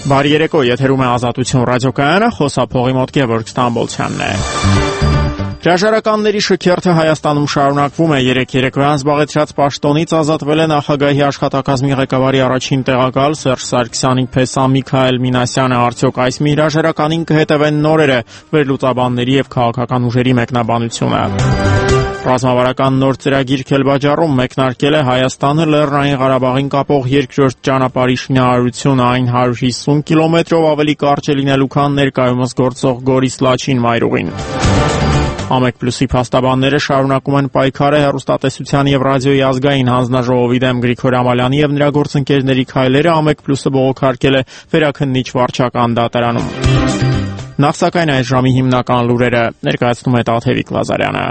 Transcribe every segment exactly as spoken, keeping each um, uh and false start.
Բարի երեկո, եթերում է Ազատություն ռադիոկայանը, խոսափողի մոտ Գևորգ Ստամբոլցյանն է։ Հրաժարականների շքերթը Հայաստանում շարունակվում է։ Երեք երեկոյան զբաղեցրած պաշտոնից ազատվել է նախագահի աշխատակազմի ղեկավարի առաջին տեղակալ Սերժ Սարգսյանի փեսա Միքայել Մինասյանը։ Արդյոք այս մի հրաժարականին կհետևեն նորերը, վերլուծաբանների եւ քաղաքական ուժերի մեկնաբանությունը։ Ռազմավարական նոր ծրագիր Քելբաջարում մեկնարկել է Հայաստանը Լեռնային Ղարաբաղին կապող երկրորդ ճանապարհի շինարարությունը, այն հարյուր հիսուն կիլոմետրով ավելի կարճ է լինելու, քան ներկայումս գործող Գորիս-Լաչին մայրուղին։ Ամեկ պլյուսի փաստաբանները շարունակում են պայքարը հեռուստատեսության եւ ռադիոյի ազգային հանձնաժողովի դեմ։ Գրիգոր Ամալյանի եւ նրա գործընկերների քայլերը Ամեկ պլյուսը բողոքարկել է Վերաքննիչ վարչական դատարանում։ Նախ սակայն այս ժամի հիմնական լուրերը ներկայացնում է Տաթևիկ Ղազարյանը։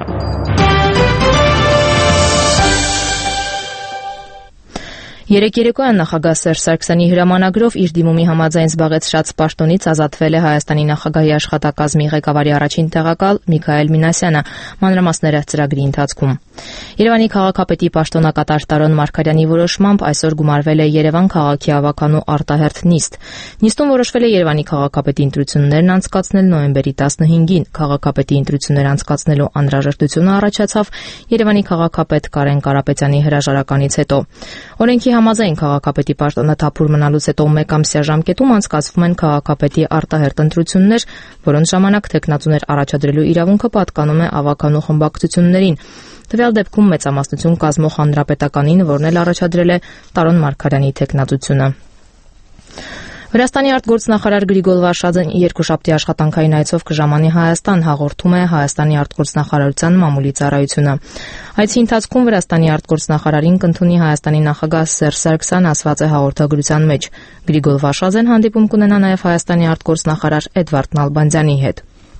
Երեք երեկոյան նախագահ Սերժ Սարգսյանի հրամանագրով իր դիմումի համաձայն զբաղեցրած պաշտոնից ազատվել է Հայաստանի նախագահի աշխատակազմի ղեկավարի առաջին տեղակալ Միքայել Մինասյանը, մանրամասները ծրագրի ընթացքում։ Երևանի քաղաքապետի պաշտոնակատար Տարոն Մարգարյանի որոշմամբ այսօր գումարվել է Երևան քաղաքի ավականու արտահերթ նիստ։ Նիստում որոշվել է Երևանի քաղաքապետի ընտրություններն անցկացնել նոյեմբերի տասնհինգին։ Քաղաքապետի ընտրություններ անցկացնելու անհրաժեշտությունը առաջացավ Երևանի քաղաքապետ Կարեն Կարապետյանի հրաժարականից հետո։ Օրենքի համաձայն քաղաքապետի պաշտոնը թափուր մնալուց հետո մեկամսյա ժամկետում անցկացվում են քաղաքապետի արտահերթ ընտրություններ, որոնց ժամանակ թեկնածուներ առաջադրելու իրավունքը պատկանում է ավականու խմբակցություններին։ Տվյալ դեպքում մեծամասնություն կազմող հանրապետականին, որն էլ առաջադրել է Տարոն Մարգարյանի թեկնածությունը։ Վրաստանի արտգործնախարար Գրիգոր Վարշաձեն երկուշաբթի աշխատանքային այցով կժամանի Հայաստան, հաղորդում է Հայաստանի արտգործնախարարության մամուլի ծառայությունը։ Այցի ընթացքում Վրաստանի արտգործնախարարին կընդունի Հայաստանի նախագահ Սերժ Սարգսյանը, ասված է հաղորդագրության մեջ։ Գրիգոր Վարշաձեն հանդիպում կունենա նաև Հայաստանի արտգործնախարար Էդվարդ Նալբանդյանի հետ։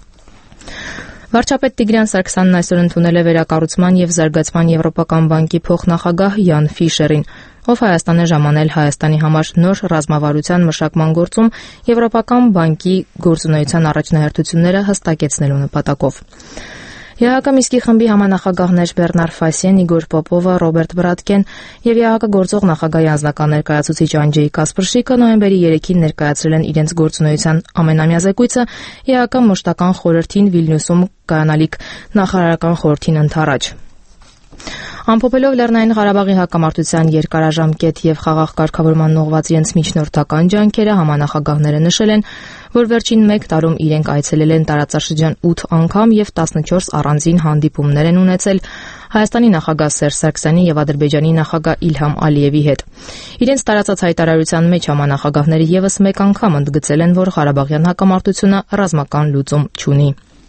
Վարչապետ Տիգրան Սարգսյանն այսօր ընդունել է Վերակառուցման եւ Զարգացման Եվրոպական բանկի փոխնախագահ Յան Ֆիշերին, ով Հայաստան է ժամանել Հայաստանի համար նոր ռազմավարության մշակման գործում Եվրոպական բանկի գործունեության առաջնահերթությունները հստակեցնելու նպատակով։ ԵԱՀԿ Միսկի խմբի համանախագահներ Բեռնար Ֆասիեն, Իգոր Պոպովը, Ռոբերտ Բրատկեն եւ ԵԱՀԿ գործող նախագահի անձնական ներկայացուցիչ Անջեյ Կասպրշիկը նոյեմբերի երեքին ներկայացրել են իրենց գործունեության ամենամյա զեկույցը ԵԱՀԿ մշտական խորհրդին Վիլնյուսում կայանալիք նախարարական խորհրդին ընդառաջ։ Ամփոփելով Լեռնային Ղարաբաղի հակամարտության երկարաժամկետ եւ խաղաղ կարգավորման ուղղված իրենց միջնորդական ջանքերը համանախագահները նշել են, որ վերջին մեկ տարում իրենք այցելել են տարածաշրջան ութ անգամ եւ տասնչորս առանձին հանդիպումներ են ունեցել Հայաստանի նախագահ Սերժ Սարգսյանի եւ Ադրբեջանի նախագահ Իլհամ Ալիևի հետ։ Իրենց տարածած հայտարարության մեջ համանախագահները եւս մեկ անգամ ընդգծել են, որ Ղարաբաղյան հակամարտությունը ռազմական լուծում չունի։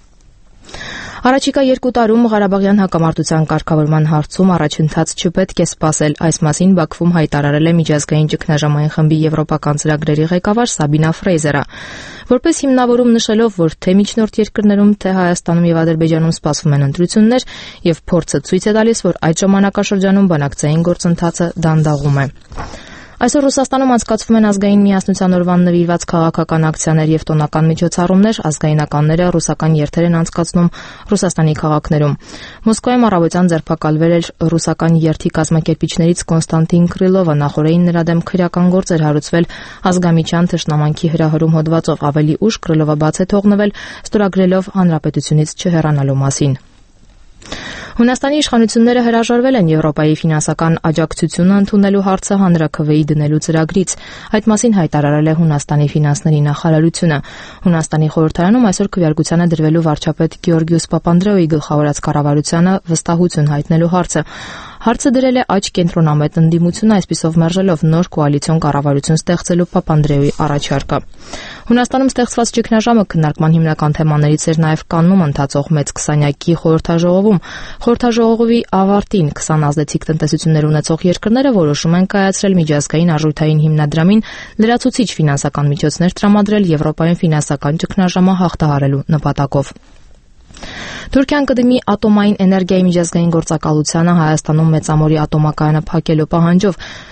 Առաջիկա երկու տարում Ղարաբաղյան հակամարտության կարգավորման հարցում առաջընթաց չպետք է սպասել։ Այս մասին Բաքվում հայտարարել է միջազգային ճգնաժամային խմբի եվրոպական ծրագրերի ղեկավար Սաբինա Ֆրեյզերը, որպես հիմնավորում նշելով, որ թե միջնորդ երկրներում, թե Հայաստանում եւ Ադրբեջանում սպասվում են ընտրություններ, եւ փորձը ցույց է տալիս, որ այդ ժամանակաշրջանում բանակցային գործընթացը դանդաղում է։ Այսօր Ռուսաստանում անցկացվում են ազգային միասնության օրվան նվիրված քաղաքական ակցիաներ եւ տոնական միջոցառումներ, ազգայնականները ռուսական երթեր են անցկացնում Ռուսաստանի քաղաքներում։ Մոսկվայում առավոտյան ձերբակալվել էր ռուսական երթի կազմակերպիչներից Կոնստանտին Կրիլովը, նախորդին նրա դեմ քրեական գործ էր հարուցվել ազգամիջյան թշնամանքի հրահրում հոդվածով, ավելի ուշ Կրիլովը բաց է թողնվել, ստորագրելով հանրապետությունից չհեռանալու մասին։ Հունաստանի իշխանությունները հրաժարվել են Եվրոպայի ֆինանսական աջակցությունը ընդունելու հարցը հանրաքվեի դնելու ծրագրից։ Այդ մասին հայտարարել է Հունաստանի ֆինանսների նախարարությունը։ Հունաստանի խորհրդարանում այսօր քվեարկության է դրվելու վարչապետ Գեորգիոս Պապանդրեոյի գլխավորած կառավարությանը վստահություն հայտնելու հարցը։ Հարցը դրել է աջ կենտրոնամետ ընդդիմությունը, այսպիսով մերժելով նոր կոալիցիոն կառավարություն ստեղծելու Պապանդրեոյի առաջարկը։ Հունաստանում ստեղծված ճգնաժամը քննարկման հիմնական թեմաներից էր նաև կաննում ընթացող մեծ քսանյակի խորհրդաժողովում։ Խորհրդաժողովի ավարտին քսան ազդեցիկ տնտեսություններ ունեցող երկրները որոշում են կայացրել միջազգային արժույթային հիմնադրամին լրացուցիչ ֆինանսական միջոցներ տրամադրել Եվրոպայում ֆինանսական ճգնաժամը հաղթահարելու նպատակով։ Թուրքիան կդիմի ատոմային էներգիայի միջազգային գործակալությանը Հայաստանում մեծամորի ատոմակայանը փակելու պահանջով։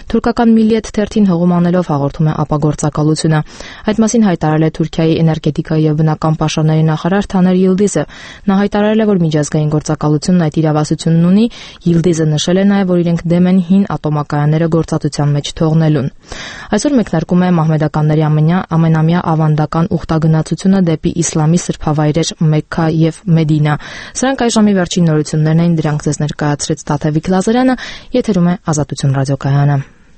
Թուրքական Միլիետ թերթին հողում անելով հաղորդում է ապագործակալությունը։ Այդ մասին հայտարարել է Թուրքիայի էներգետիկայի եւ բնական պաշարների նախարար Թաներ Յիլդիզը։ Նա հայտարարել է, որ միջազգային գործակալությունն այդ իրավասությունն ունի։ Յիլդիզը նշել է նաեւ, որ իրենք դեմ են հին ատոմակայանները գործածության մեջ թողնելուն։ Այսօր մեկնարկում է մահմեդականների ամենամյա ավանդական ուխտագնացությունը դեպի իսլամի սրբավայրեր Մեքքա եւ Մեդինա։ Սրանք այժմի վերջին նորություններն էին, դրանք ձեզ ներկայացրեց Տաթևիկ Լազարյանը, եթերում է Ազատություն ռադիոկայանը։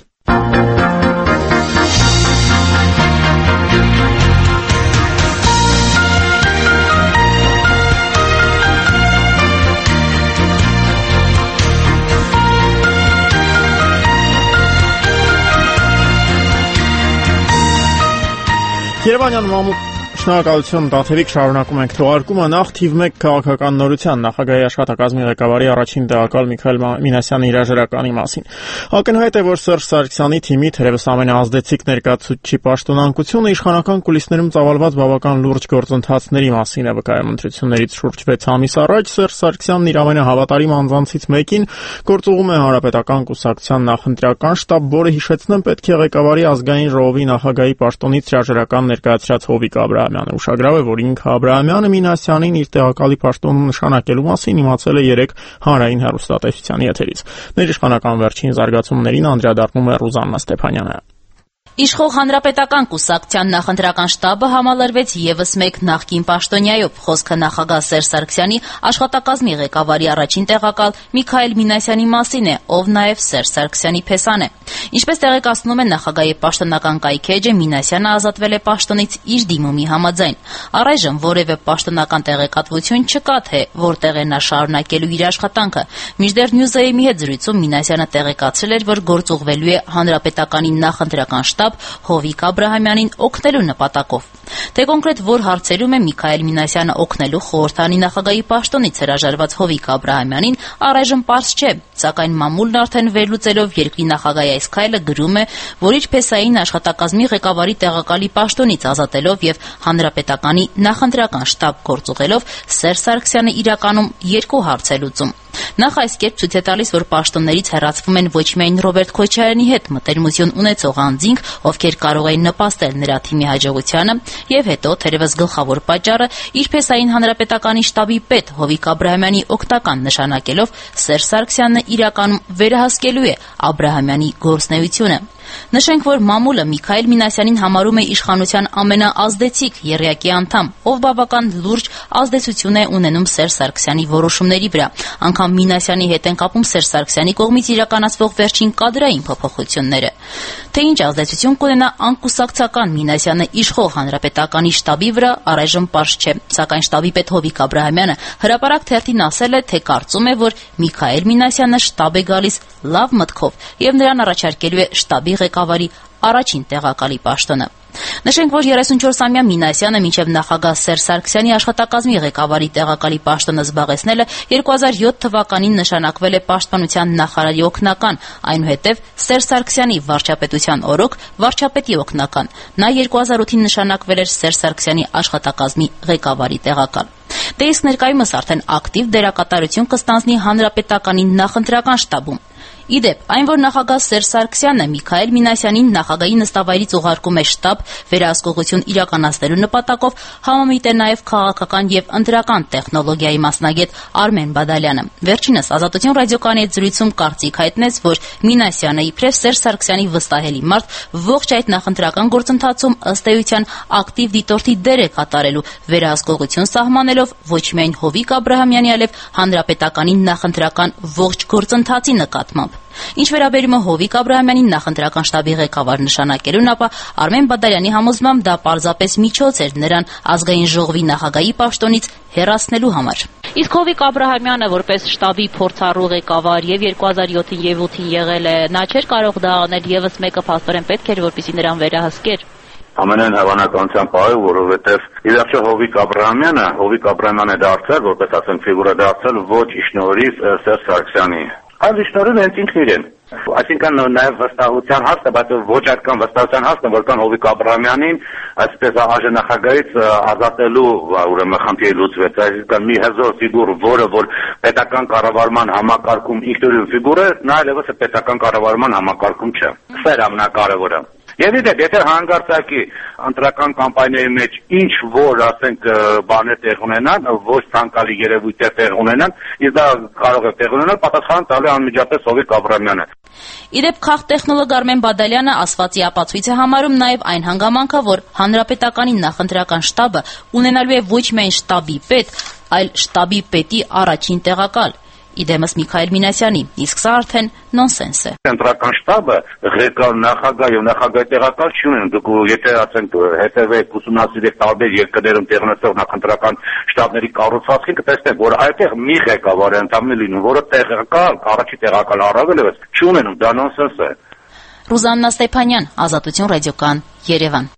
Երևանյան մամուլ Շնորհակալություն, Տաթևիկ, շարունակում ենք թողարկումը։ Նախ թիվ մեկ քաղաքական նորության նախագահի աշխատակազմի ղեկավարի առաջին տեղակալ Միքայել Մինասյանի հրաժարականի մասին։ Ակնհայտ է, որ Սերժ Սարգսյանի թիմի թերևս ամենաազդեցիկ ներկայացուցիչի պաշտոնանկությունը իշխանական կուլիսներում ծավալված բավական լուրջ գործընթացների մասին է վկայում։ Ընտրություններից շուրջ վեց ամիս առաջ Սերժ Սարգսյանն իր ամենահավատարիմ անձանցից մեկին գործուղում է Հանրապետական կուսակցության նախընտրական շտաբ, որը հիշեցնեմ պետք է ղեկավարի ազգային ժողովի նախագահի պաշտոնից հրաժարական ներկայացրած Հովիկ Աբրահամյանը։ Ուշագրավ է, որ ինքը Աբրահամյանը Մինասյանին իր տեղակալի պաշտոնում նշանակելու մասին իմացել է երեկ հանրային հեռուստատեսության եթերից։ Ներիշխանական վերջին զարգացումներին անդրադառնում է Ռուզաննա Ստեփանյանը։ Իշխող Հանրապետական կուսակցության նախընտրական շտաբը համալրվեց եւս մեկ նախկին պաշտոնյայով։ Խոսքը նախագահ Սերժ Սարգսյանի աշխատակազմի ղեկավարի առաջին տեղակալ Միքայել Մինասյանի մասին է, ով նաեւ Սերժ Սարգսյանի փեսան է։ Ինչպես տեղեկացնում է նախագահի պաշտոնական կայքէջը, Մինասյանը ազատվել է պաշտոնից իր դիմումի համաձայն։ Առայժմ որևէ պաշտոնական տեղեկատվություն չկա, թե որտեղ է նա շարունակելու իր աշխատանքը։ Մինչդեռ Նյուզեյմի հետ զրույցում Մինասյանը տեղեկացրել էր, որ գործուղվելու է Հանրապետականի նախընտրական շտաբ Հովիկ Աբրահամյանին օգնելու նպատակով։ Թե կոնկրետ որ հարցերում է Միքայել Մինասյանը օգնելու խորհրդանի նախագահի պաշտոնից հրաժարված Հովիկ Աբրահամյանին, առայժմ պարզ չէ, սակայն մամուլն արդեն վերլուծելով երկրի նախագահի այս քայլը գրում է, որ իր փեսային աշխատակազմի ղեկավարի տեղակալի պաշտոնից ազատելով եւ Հանրապետականի նախընտրական շտաբ գործուղելով Սերժ Սարգսյանը իրականում երկու հարց է լուծում։ Նախ այս կերպ ցույց է տալիս, որ պաշտոններից հեռացվում են ոչ միայն Ռոբերտ Քոչարյանի հետ մտերմություն ունեցող անձինք, ովքեր կարող էին նպաստել նրա թիմի հաջողությանը, եւ հետո թերևս գլխավոր պատճառը իր փեսային Հանրապետականի շտաբի պետ Հովիկ Աբրահամյանի օգտական նշանակելով Սերժ Սարգսյանը իրականում վերահսկելու է Աբրահամյանի գործունեությունը։ Նշենք, որ մամուլը Միքայել Մինասյանին համարում է իշխանության ամենաազդեցիկ եռյակի անդամ, ով բավական լուրջ ազդեցություն է ունենում Սերժ Սարգսյանի որոշումների վրա։ Անգամ Մինասյանի հետ են կապում Սերժ Սարգսյանի կողմից իրականացվող վերջին կադրային փոփոխությունները։ Թե ինչ ազդեցություն կունենա անկուսակցական Մինասյանը իշխող Հանրապետականի շտաբի վրա, առայժմ պարզ չէ, սակայն շտաբի պետ Հովիկ Աբրահամյանը հրապարակ թերթին ասել է, թե կարծում է, որ Միքայել Մինասյանը շտաբ է գալիս լավ մտքով եւ նրան առաջարկելու է շտաբի ղեկավարի առաջին տեղակալի պաշտոնը։ Նշենք, որ երեսունչորսամյա Մինասյանը մինչև նախագահ Սերժ Սարգսյանի աշխատակազմի ղեկավարի տեղակալի պաշտոնը զբաղեցնելը երկու հազար յոթ թվականին նշանակվել է պաշտպանության նախարարի օգնական, այնուհետև Սերժ Սարգսյանի վարչապետության օրոք վարչապետի օգնական։ Նա երկու հազար ութին նշանակվել էր Սերժ Սարգսյանի աշխատակազմի ղեկավարի տեղակալ։ Դե իսկ ներկայումս արդեն ակտիվ դերակատարություն կստանձնի Հանրապետականի նախընտրական շտաբում։ Իդեպ, այն որ նախագահ Սերժ Սարգսյանը Միքայել Մինասյանին նախագահի նստավայրից ուղարկում է շտաբ վերահսկողություն իրականացնելու նպատակով, համամիտ է նաև քաղաքական եւ ընտրական տեխնոլոգիայի մասնագետ Արմեն Բադալյանը։ Վերջինս Ազատություն ռադիոկայանի հետ զրույցում կարծիք հայտնեց, որ Մինասյանը իբրև Սերժ Սարգսյանի վստահելի մարդ ողջ այդ նախընտրական գործընթացում ըստ էության ակտիվ դիտորդի դեր է կատարելու, վերահսկողություն սահմանելով ոչ միայն Հովիկ Աբրահամյանի, այլև Հանրապետականի նախընտրական ողջ գործընթացի նկատմամբ։ Ինչ վերաբերում է Հովիկ Աբրահամյանին նախընտրական շտաբի ղեկավար նշանակելուն, ապա Արմեն Բադալյանի համոզմամբ դա պարզապես միջոց էր նրան ազգային ժողովի նախագահի պաշտոնից հեռացնելու համար։ Իսկ Հովիկ Աբրահամյանը որպես շտաբի փորձառու ղեկավար եւ երկու հազար յոթին եւ ութին եղել է, նա չէր կարող դա անել, եւս մեկը փաստորեն պետք էր, որպեսզի նրան վերահսկեր։ Ամենայն հավանականության պահը, որովհետև ի վերջո Հովիկ Աբրահամյանը, Հովիկ Աբրահամյանը դարձել, որպես ասենք ֆիգուրա դարձել ոչ իշնորհիվ Սերժ Սարգսյանի, այլ իշնորհիվ հենց ինքն իրեն։ Այսինքն նաև վստահության հարցը, բայց ոչ այդքան վստահության հարցը, որքան Հովիկ Աբրահամյանին այսպես ԱԺ-նախագահից ազատելու ուրեմն խնդիրը լուծվեց, այսինքն մի հզոր ֆիգուր, որը որ պետական կառավարման համակարգում ինքնուրույն ֆիգուր է, նա այլևս պետական կառավարման համակարգում չէ։ Սա է ամենակարևորը։ Եվ իդեպ, եթե հանգարցակի ընտրական կամպանիայի մեջ ինչ որ, ասենք, բաներ տեղ ունենան, ոչ ցանկալի երևույթներ տեղ ունենան, իսկ դա կարող է տեղ ունենալ, պատասխան տալու անմիջապես Հովիկ Աբրահամյանը։ Իդեպ քաղտեխնոլոգ Արմեն Բադալյանը ասվածի ապացույց է համարում նաև այն հանգամանքը, որ հանրապետականի նախընտրական շտաբը ունենալու է ոչ միայն շտաբի պետ, այլ շտաբի պետի առաջին տեղակալ։ Իդեմս Միքայել Մինասյանի, իսկ սա արդեն նոնսենս է։ Ընտրական շտաբը ղեկավար նախագահ եւ նախագահի տեղակալ չունեն։ Դուք եթե ասենք հետեւեք ուսումնասիրեք տարբեր երկրներում տեղ ունեցող նախընտրական շտաբների կառուցվածքին, կտեսնեք, որ այդտեղ մի ղեկավար է ընդամենը լինում, որը տեղակալ, առաջի տեղակալ առավել եւս չունենում, դա նոնսենս է։ Ռուզաննա Ստեփանյան, Ազատություն ռադիոկան, Երևան։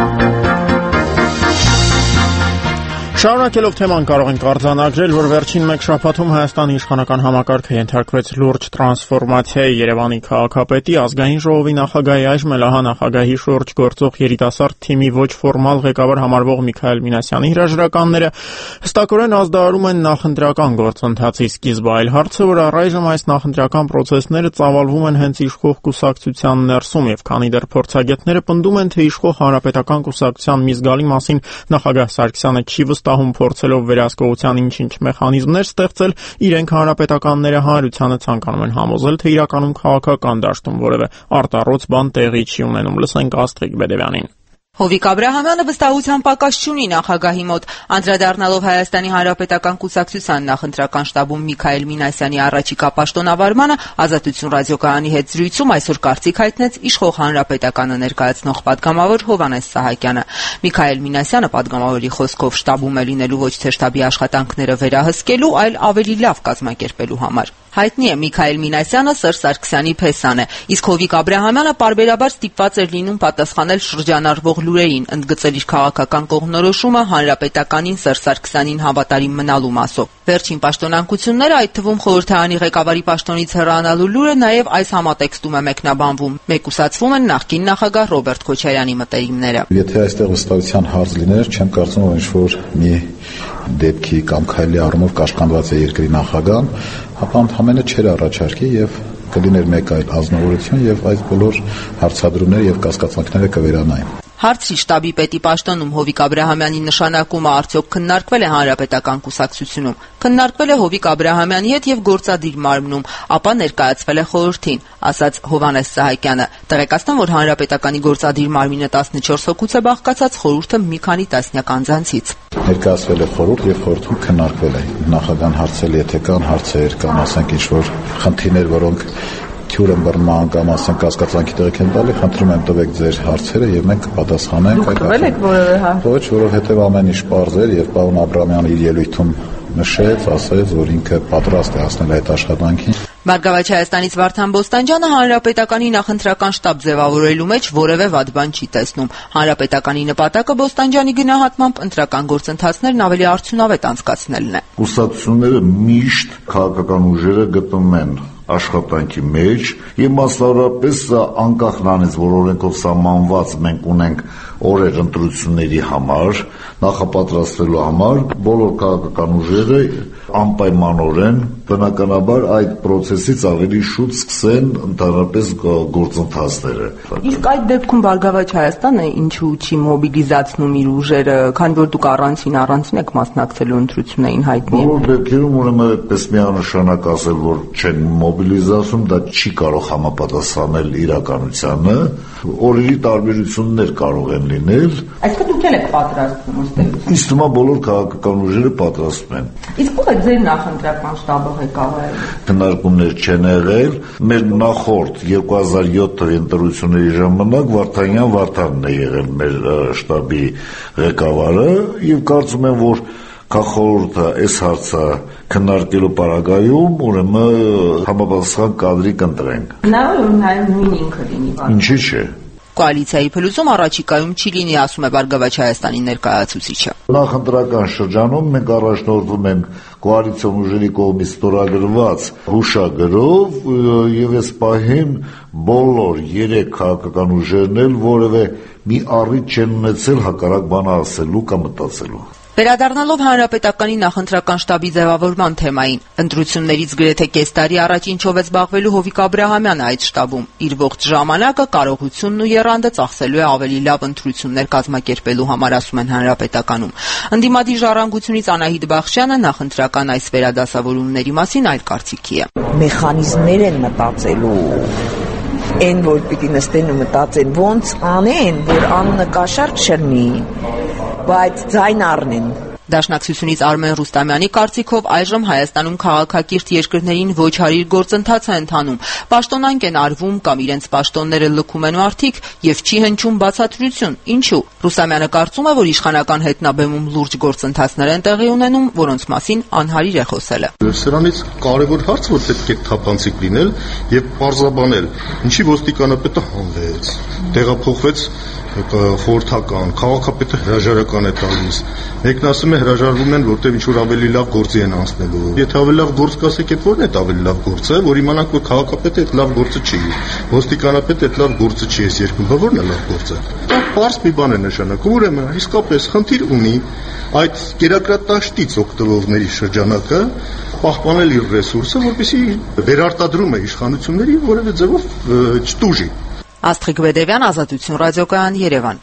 Շարունակելով թեման կարող ենք արձանագրել, որ վերջին մեկ շաբաթում Հայաստանի իշխանական համակարգը ենթարկվեց լուրջ տրանսֆորմացիայի։ Երևանի քաղաքապետի, ազգային ժողովի նախագահի, այժմ էլ ահա նախագահի շուրջ գործող երիտասարդ թիմի ոչ ֆորմալ ղեկավար համարվող Միքայել Մինասյանի հրաժարականները հստակորեն ազդարարում են նախընտրական գործընթացի սկիզբը, այլ հարցը, որ առայժմ այս նախընտրական պրոցեսները ծավալվում են հենց իշխող կուսակցության ներսում, եւ քանի դեռ փորձագետները պնդում են, թե իշխող հանրապետական կուսակցության մի զգալի մասին նախագահ Սարգսյանը չի վստահում, փորձելով վերահսկողության ինչ-ինչ մեխանիզմներ ստեղծել, իրենք հանրապետականները հանրությանը ցանկանում են համոզել, թե իրականում քաղաքական դաշտում որևէ արտառոց բան տեղի չի ունենում։ Լսենք Աստրիկ Բեդևյանին։ Հովիկ Աբրահամյանը վստահության պակաս չունի նախագահի մոտ, անդրադառնալով Հայաստանի Հանրապետական կուսակցության նախընտրական շտաբում Միքայել Մինասյանի առաջիկա պաշտոնավարմանը, Ազատություն ռադիոկայանի հետ զրույցում այսօր կարծիք հայտնեց իշխող հանրապետականը ներկայացնող պատգամավոր Հովհաննես Սահակյանը։ Միքայել Մինասյանը պատգամավորի խոսքով շտաբում է լինելու ոչ թե շտաբի աշխատանքները վերահսկելու, այլ ավելի լավ կազմակերպելու համար։ Հայտնի է Միքայել Մինասյանը Սերժ Սարգսյանի փեսան է, իսկ Հովիկ Աբրահամյանը պարբերաբար ստիպված էր լինում պատասխանել շրջանառվող լուրերին, ընդգծել իր քաղաքական կողմնորոշումը հանրապետականին Սերժ Սարգսյանին հավատարիմ մնալու մասով։ Վերջին պաշտոնանկությունները, այդ թվում խորհրդարանի ղեկավարի պաշտոնից հեռանալու լուրը, նաև այս համատեքստում է մեկնաբանվում։ Մեկուսացվում են նախկին նախագահ Ռոբերտ Քոչարյանի մտերիմները։ Եթե այստեղ վստահության հարց լիներ, չեմ կարծում, որ ինչ-որ մի դեպքի կամ քայլի առումով կաշկանդված է երկրի նախագահան, ապա ընդհանրապես չէր առաջարկի եւ կլիներ մեկ այլ ազնվորություն եւ այս բոլոր հարցադրումները եւ կասկածանքները կվերանային։ Հարցի շտաբի պետի պաշտոնում Հովիկ Աբրահամյանի նշանակումը արդյոք քննարկվել է հանրապետական կուսակցությունում, քննարկվել է Հովիկ Աբրահամյանի հետ եւ գործադիր մարմնում, ապա ներկայացվել է խորհրդին, ասաց Հովհաննես Սահակյանը։ Տեղեկացնեմ, որ հանրապետականի գործադիր մարմինը տասնչորս հոգուց է բաղկացած, խորհուրդը մի քանի տասնյակ անձանցից։ Ներկայացվել է խորհուրդ եւ խորհրդում քննարկվել է նախագահան հարցել, եթե կան հարցեր կամ ասենք ինչ-որ խնդիրներ, որոնք թյուր են բռնման կամ ասենք կասկածանքի տեղիք են տալի, խնդրում եմ տվեք ձեր հարցերը եւ մենք կպատասխանենք։ Դուք տվել եք որևէ հարց։ Ոչ, որովհետեւ ամեն ինչ պարզ էր եւ պարոն Աբրահամյանը իր ելույթում նշեց, ասեց, որ ինքը պատրաստ է հասնել այդ աշխատանքին։ Բարգավաճ Հայաստանից Վարդան Բոստանջյանը հանրապետականի նախընտրական շտաբ ձևավորելու մեջ որևէ վատ բան չի տեսնում։ Հանրապետականի նպատակը Բոստանջյանի գնահատմամբ ընտրական գործընթացներն ավելի արդյունավետ անցկացնելն է։ Կուսակցությունները միշտ քաղաքական ուժերը գտնում են աշխատանքի մեջ եւ մասնավորապես անկախ նրանից, որ օրենքով սահմանված մենք ունենք օրեր ընտրությունների համար, նախապատրաստվելու համար, բոլոր քաղաքական ուժերը անպայմանորեն բնականաբար այդ process-ից ավելի շուտ սկսեն ընդհանրապես գործընթացները։ Իսկ այդ դեպքում Բարգավաճ Հայաստանը ինչու չի մոբիլիզացնում իր ուժերը, քանի որ դուք առանցին առանցին եք մասնակցելու ընտրություններին, հայտնի է։ Բոլոր դեպքերում ուրեմն այդպես միանշանակ ասել, որ չեն մոբիլիզացում, դա չի կարող համապատասխանել իրականությանը, օրերի տարբերություններ կարող են լինել։ Այսինքն դուք եք պատրաստվում ըստ Իսկ հիմա բոլոր քաղաքական ուժերը պատրաստվում են։ Իսկ ո՞վ է ձեր նախընտրական շտաբը ղեկավարը։ Քննարկումներ չեն եղել։ Մեր նախորդ երկու հազար յոթ թվականի ընտրությունների ժամանակ Վարդանյան Վարդանն է եղել մեր շտաբի ղեկավարը եւ կարծում եմ, որ Քաղաքորթը այս հարցը քննարկելու պարագայում ուրեմն համապատասխան կադրի կընտրենք։ Հնարավոր է նաև նույն ինքը լինի։ Ինչի՞ չէ։ Կոալիցիայի փլուզում առաջիկայում չի լինի, ասում է Բարգավաճ Հայաստանի ներկայացուցիչը։ Նախընտրական շրջանում մենք առաջնորդվում ենք կոալիցիոն ուժերի կողմից ստորագրված հուշագրով եւ այս պահին բոլոր երեք քաղաքական ուժերն էլ որևէ մի առիթ չեն ունեցել հակառակ բան ասելու կամ մտածելու։ Վերադառնալով Հանրապետականի նախընտրական շտաբի ձևավորման թեմային, ընտրություններից գրեթե կես տարի առաջ ինչով է զբաղվելու Հովիկ Աբրահամյանը այդ շտաբում, իր ողջ ժամանակը, կարողությունն ու եռանդը ծախսելու է ավելի լավ ընտրություններ կազմակերպելու համար, ասում են Հանրապետականում։ Ընդդիմադիր ժառանգությունից Անահիտ Բախշյանը նախընտրական այս վերադասավորումների մասին այլ կարծիքի է։ Մեխանիզմներ են մտածելու այն որ պիտի նստեն ու մտածեն ոնց անեն, որ անունը կաշառք չլինի, բայց ձայն առնեն։ Դաշնակցությունից Արմեն Ռուստամյանի կարծիքով այժմ Հայաստանում քաղաքակիրթ երկրներին ոչ հարիր գործընթաց է ընթանում, պաշտոնանկ են արվում կամ իրենց պաշտոնները լքում են մարդիկ եւ չի հնչում բացատրություն։ Ինչու՞։ Ռուստամյանը կարծում է, որ իշխանական հետնաբեմում լուրջ գործընթացներ են տեղի ունենում, որոնց մասին անհարիր է խոսելը։ Սրանից կարևոր հարց, որ պետք է թափանցիկ լինել եւ պարզաբանել, ինչի ոստիկանապետը հանվեց, տեղափոխվեց խորհրդական, քաղաքապետը հրաժարական է տալիս։ Մեկն ասում է հրաժարվում են, որտեղ ինչ որ ավելի լավ գործի են անցնելու։ Եթե ավելի լավ գործ կասեք, այդ ո՞րն է ավելի լավ գործը, որ իմանանք, որ քաղաքապետը այդ լավ գործը չի, ոստիկանապետը այդ լավ գործը չի, այս երկրում, բա ո՞րն է լավ գործը։ Դա պարզ մի բան է նշանակում, ուրեմն իսկապես խնդիր ունի այդ կերակրատաշտից օգտվողների շրջանակը պահպանել իր ռեսուրսը, որպեսզի վերարտադրումը իշխանությունների որևէ ձևով չտուժի։ Աստղիկ Բեդևյան, Ազատություն ռադիոկայան, Երևան։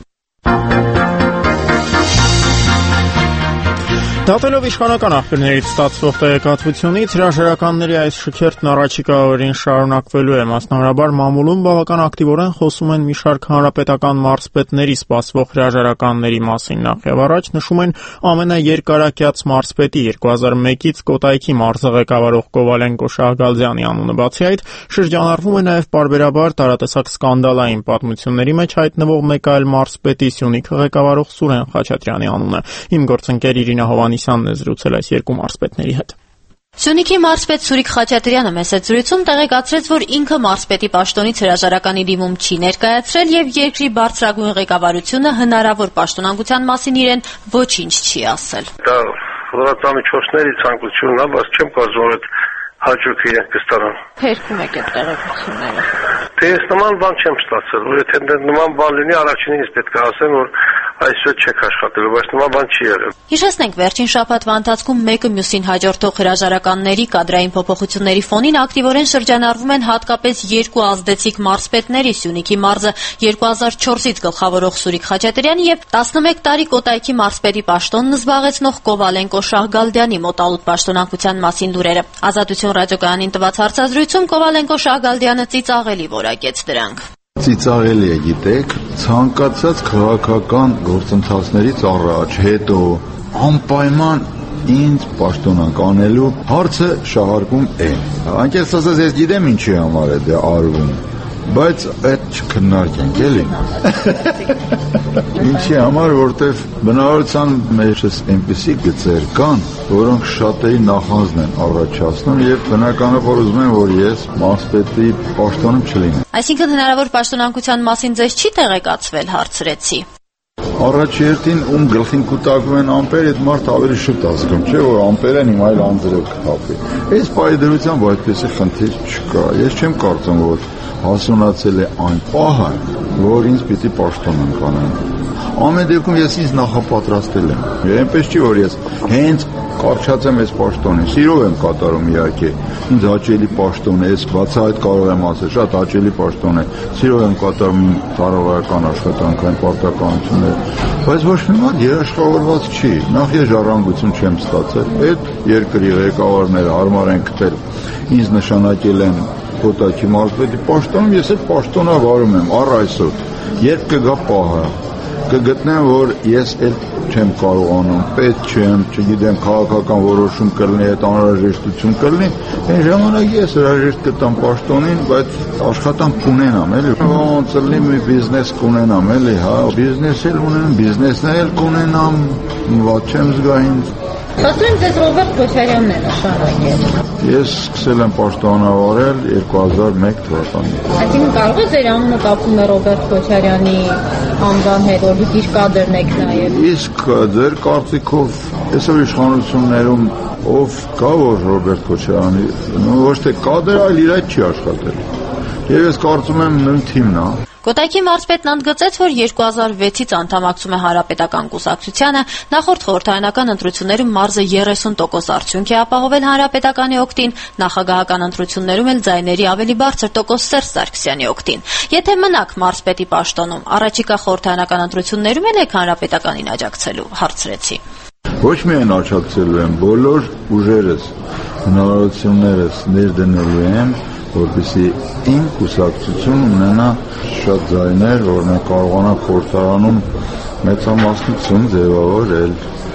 Դատելով իշխանական աղբյուրներից ստացվող տեղեկատվությունից, հրաժարականների այս շքերթն առաջիկա օրերին շարունակվելու է, մասնավորաբար մամուլում բավական ակտիվորեն խոսում են մի շարք հանրապետական մարզպետների սպասվող հրաժարականների մասին։ Նախ եւ առաջ նշում են ամենաերկարակյաց մարզպետի երկու հազար մեկից Կոտայքի մարզը ղեկավարող Կովալենկո Շահգալդյանի անունը։ Բացի այդ, շրջանառվում է նաեւ պարբերաբար տարատեսակ սկանդալային պատմությունների մեջ հայտնվող մեկ այլ մարզպետի Սյունիքը ղեկավարող Սուրեն Խաչատրյանի անունը։ Իմ գործընկեր Իրինա Հովանիսյանն է զրուցել այս երկու մարզպետների հետ։ Սյունիքի մարզպետ Սուրիկ Խաչատրյանը մեծ զրույցում տեղեկացրեց, որ ինքը մարզպետի պաշտոնից հրաժարականի դիմում չի ներկայացրել եւ երկրի բարձրագույն ղեկավարությունը հնարավոր պաշտոնանկության մասին իրեն ոչինչ չի ասել։ Դա լրատվամիջոցների ցանկությունն է, բայց չեմ կարծում, որ հաջող իրենք կստանան։ Փերքում եք այդ տեղեկությունները։ Դե ես նման բան չեմ ստացել, որ եթե նման բան լինի, առաջինից պետք է ասեմ, որ այսօր չեք աշխատելու, բայց նման բան չի եղել։ Հիշեցնենք, վերջին շաբաթվա ընթացքում մեկը մյուսին հաջորդող հրաժարականների կադրային փոփոխությունների ֆոնին ակտիվորեն շրջանառվում են հատկապես երկու ազդեցիկ մարզպետների՝ Սյունիքի մարզը երկու հազար չորսից գլխավորող Սուրիկ Խաչատրյանի եւ տասնմեկ տարի Կոտայքի մարզպետի պաշտոնն զբաղեցնող Կովալենկո Շահգալդյանի մոտալուտ պաշտոնանկության մասին լուրերը։ Ազատություն ռադիոկայանին տված հարցազրույցում Կովալենկո Շահգալդյանը ծիծաղելի որակեց դրանք։ Ծիծաղելի է, գիտեք, ցանկացած քաղաքական գործընթացներից առաջ, հետո անպայման ինձ պաշտոնանկ անելու հարցը շահարկում է։ Անկեղծ ասած, ես գիտեմ ինչի համար է դա արվում, բայց այդ չքննարկենք, էլի։ Ինչի համար, որտեվ բնավորության մեջս այնպիսի գծեր կան, որոնք շատերի նախանձն են առաջացնում եւ բնականաբար ուզում են, որ ես մարզպետի պաշտոնում չլինեմ։ Այսինքն հնարավոր պաշտոնանկության մասին ձեզ չի տեղեկացվել, հարցրեցի։ Առաջերտին ում գլխին կուտակվում են ամպեր, այդ մարդ ավելի շուտ ազգում, չէ՞ որ ամպերն իմ այլ անձրև կհապի։ Այս պայդրությամբ այդպեսի խնդիր չկա։ Ես չեմ կարծում, որ հասունացել է այն պահը, որ ինձ պիտի պաշտոնանկ անեն։ Ամեն դեպքում ես ինձ նախապատրաստել եմ։ Այնպես չի, որ ես հենց կարճացեմ այս պաշտոնին, սիրով եմ կատարում իհարկե։ Ինձ հաճելի պաշտոն է, ես բացի այդ կարող եմ ասել, շատ հաճելի պաշտոն է։ Սիրով եմ կատարում կառավարական աշխատանքային պարտականությունները, բայց ոչ մի մատ երաշխավորված չի։ Նախ ես ժառանգություն չեմ ստացել, այդ երկրի ղեկավարները հարմար են գտել, ինձ նշանակել են Կոտայքի մարզպետի պաշտոնում, ես այդ պաշտոնավարում եմ առ այսօր։ Երբ կգա պահը, կգտնեմ, որ ես էլ չեմ կարողանում, պետք չեմ, չգիտեմ, քաղաքական որոշում կլինի, այդ անհրաժեշտություն կլինի, այն ժամանակ ես հրաժեշտ կտամ պաշտոնին, բայց աշխատանք կունենամ, էլի։ Ոնց լինի մի բիզնես կունենամ, էլի, հա, բիզնես էլ ունեմ, բիզնեսն էլ կունենամ, ված չեմ զգա ինձ։ Ասում եմ, ձեզ Ռոբերտ Քոչարյանն է նշանակել։ Ես սկսել եմ պաշտոնավարել երկու հազար մեկ թվականին։ Այսինքն կարող է ձեր անունը կապվում է Ռոբերտ Քոչարյանի անվան հետ, որ դուք իր կադրն եք նայել։ Իսկ ձեր կարծիքով Այսօր իշխանություններում ով կա, որ Ռոբերտ Քոչարյանի ոչ թե կադր, այլ իր այդ չի աշխատել։ Եվ ես կարծում եմ նույն թիմն է։ Կոտայքի մարզպետն ընդգծեց, որ երկու հազար վեցից անդամակցում է Հանրապետական կուսակցությանը, նախորդ խորհրդարանական ընտրություններում մարզը երեսուն տոկոս արդյունք է ապահովել Հանրապետականի օգտին, նախագահական ընտրություններում էլ ձայների ավելի բարձր տոկոս Սերժ Սարգսյանի օգտին։ Եթե մնաք մարզպետի պաշտոնում, առաջիկա խորհրդարանական ընտրություններում էլ եք Հանրապետականին աջակցելու, հարցրեցի։ Ոչ միայն աջակցելու եմ, բոլոր ուժերս, հնարավորություններս ներդնելու եմ, որպեսզի իմ կուսակցություն ունենա շատ ձայներ, որ մենք կարողանանք խորհրդարանում մեծամասնություն ձևավորել։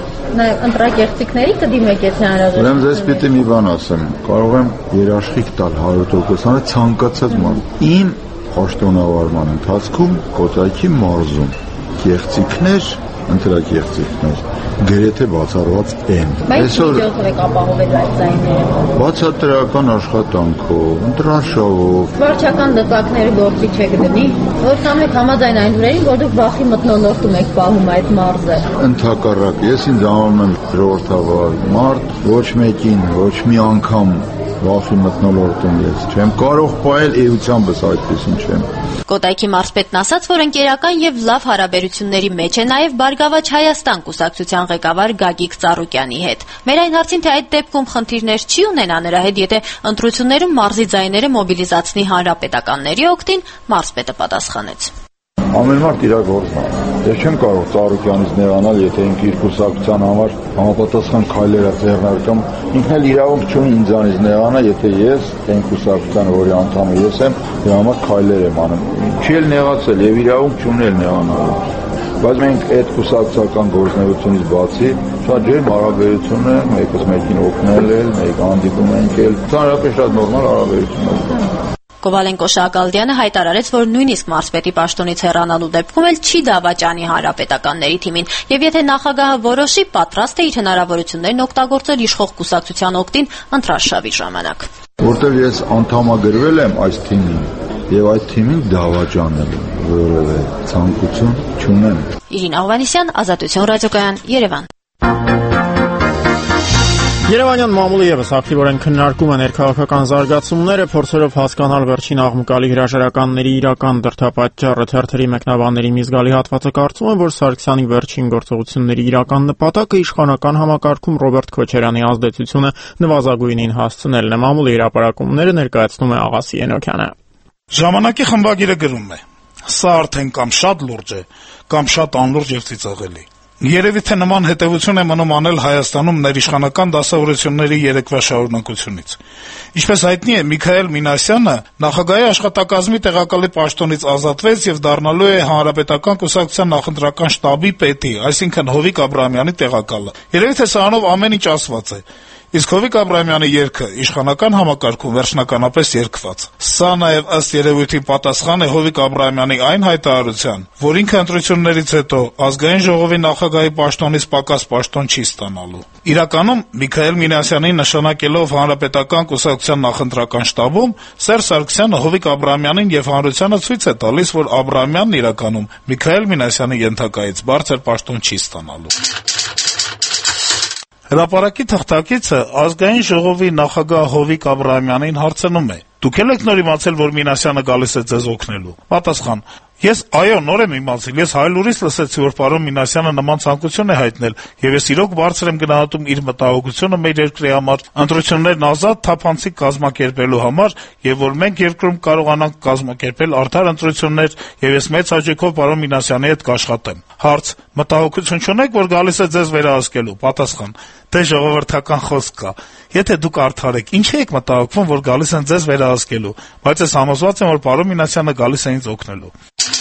Նաև ընտրակեղծիքների կդիմեք, եթե հնարավոր է։ Ուրեմն ձեզ պիտի մի բան ասեմ, կարող եմ երաշխիք տալ հարյուր տոկոս ցանկացած ման։ Իմ պաշտոնավարման ընթացքում Կոտայքի մարզում կեղծիքներ, ընտրակեղծիքներ գրեթե բացառված են։ Այսօր եք ապահովել այդ ձայները։ Բացատրական աշխատանքով, ընտրաշավով։ Վարչական դպակները գործի չեք դնի, որ կամ եք համաձայն այն դուրերին, որ դուք վախի մթնոլորտում եք պահում այդ մարզը։ Ընդհակառակ, ես ինձ անում եմ ժողովրդավար մարդ, ոչ մեկին, ոչ մի անգամ վախի մթնոլորտում ես չեմ կարող պահել, էությամբ այդպեսին չեմ։ Կոտայքի մարզպետն ասաց, որ ընկերական եւ լավ հարաբերությունների մեջ է նաեւ Բարգավաճ Հայաստան կուսակցության ղեկավար Գագիկ Ծառուկյանի հետ։ Մեր այն հարցին, թե այդ դեպքում խնդիրներ չի ունենա նրա հետ, եթե ընտրություններում մարզի ձայները մոբիլիզացնի հանրապետականների օգտին, մարզպետը պատասխանեց. Ամեն մարդ իր գործն է։ Ես չեմ կարող Ծառուկյանից նեղանալ, եթե ինքը իր կուսակցության համար համապատասխան քայլեր է ձեռնարկում։ Ինքն էլ իրավունք չունի ինձանից նեղանալ, եթե ես այն կուսակցության, որի անդամը ես եմ, դրա համար քայլեր եմ անում։ Չի էլ նեղացել եւ իրավունք չունի էլ նեղանալու։ Բայց մենք այդ կուսակցական գործունեությունից բացի շատ ջերմ հարաբերություն է, մեկս մեկին օգնել էլ, մեկ հանդիպում ենք էլ։ Ծանրապես շատ նորմալ հարաբերություն է։ Կովալենկո Շահգալդյանը հայտարարեց, որ նույնիսկ մարզպետի պաշտոնից հեռանալու դեպքում էլ չի դավաճանի հանրապետականների թիմին, եւ եթե նախագահը որոշի, պատրաստ է իր հնարավորություններն օգտագործել իշխող կուսակցության օգտին ընտրաշավի ժամանակ։ Որտեղ ես անդամագրվել եմ այս թիմին եւ այդ թիմին դավաճանել որևէ ցանկություն չունեմ։ Իրինա Հովհաննիսյան, Ազատություն ռադիոկայան, Երևան։ Երևանյան մամուլը եւս ակտիվորեն քննարկում է ներքաղաքական զարգացումները, փորձելով հասկանալ վերջին աղմկալի հրաժարականների իրական դրդապատճառը։ Թերթերի մեկնաբանների մի զգալի հատվածը կարծում են, որ Սարգսյանի վերջին գործողությունների իրական նպատակը իշխանական համակարգում Ռոբերտ Քոչարյանի ազդեցությունը նվազագույնին հասցնելն է։ Մամուլի հրապարակումները ներկայացնում է Աղասի Ենոքյանը։ Ժամանակի խմբագիրը գրում է. «Սա արդեն կամ շատ լուրջ է, կամ շատ անլուրջ եւ ծիծաղելի։ Երևի թե նման հետևություն է մնում անել Հայաստանում ներիշխանական դասավորությունների երեկվա շարունակությունից։ Ինչպես հայտնի է, Միքայել Մինասյանը նախագահի աշխատակազմի տեղակալի պաշտոնից ազատվեց եւ դառնալու է Հանրապետական կուսակցության նախընտրական շտաբի պետի, այսինքն Հովիկ Աբրահամյանի տեղակալը։ Երևի թե սրանով ամեն ինչ ասված է։ Իսկ Հովիկ Աբրահամյանի երգը իշխանական համակարգում վերջնականապես երգված։ Սա նաև ըստ երևույթի պատասխան է Հովիկ Աբրահամյանի այն հայտարարության, որ ինքը ընտրություններից հետո ազգային ժողովի նախագահի պաշտոնից պակաս պաշտոն չի ստանալու։ Իրականում Միքայել Մինասյանին նշանակելով Հանրապետական կուսակցության նախընտրական շտաբում, Սերժ Սարգսյանը Հովիկ Աբրահամյանին եւ հանրությանը ցույց է տալիս, որ Աբրահամյանն իրականում Միքայել Մինասյանի ենթակայից բարձր պաշտոն չի ստանալու։ Հրապարակի թղթակիցը ազգային ժողովի նախագահ Հովիկ Աբրահամյանին հարցնում է. «Դուք եք նոր իմացել, որ Մինասյանը գալիս է ձեզ օգնելու»։ Պատասխան. «Ես այո, նոր եմ իմացել, ես հայլուրից լսեցի, որ պարոն Մինասյանը նման ցանկություն է հայտնել, եւ ես իրոք բարձր եմ գնահատում իր մտահոգությունը մեր երկրի համար, ընտրություններն ազատ, թափանցիկ կազմակերպելու համար, եւ որ մենք երկրում կարողանանք կազմակերպել արդար ընտրություններ, եւ ես մեծ հաճույքով պարոն Մինասյանի հետ կաշխատեմ»։ Հարց. «Մտահոգություն չունեք, որ գալիս է ձեզ վերահսկելու»։ Պատասխան. «Դե ժողովրդական խոսք կա։ Եթե դուք արդար եք, ինչ եք մտահոգվում, որ գալիս են ձեզ վերահսկելու, բայց ես համոզված եմ, որ պարոն Մինասյանը գալիս է ինձ օգնելու»։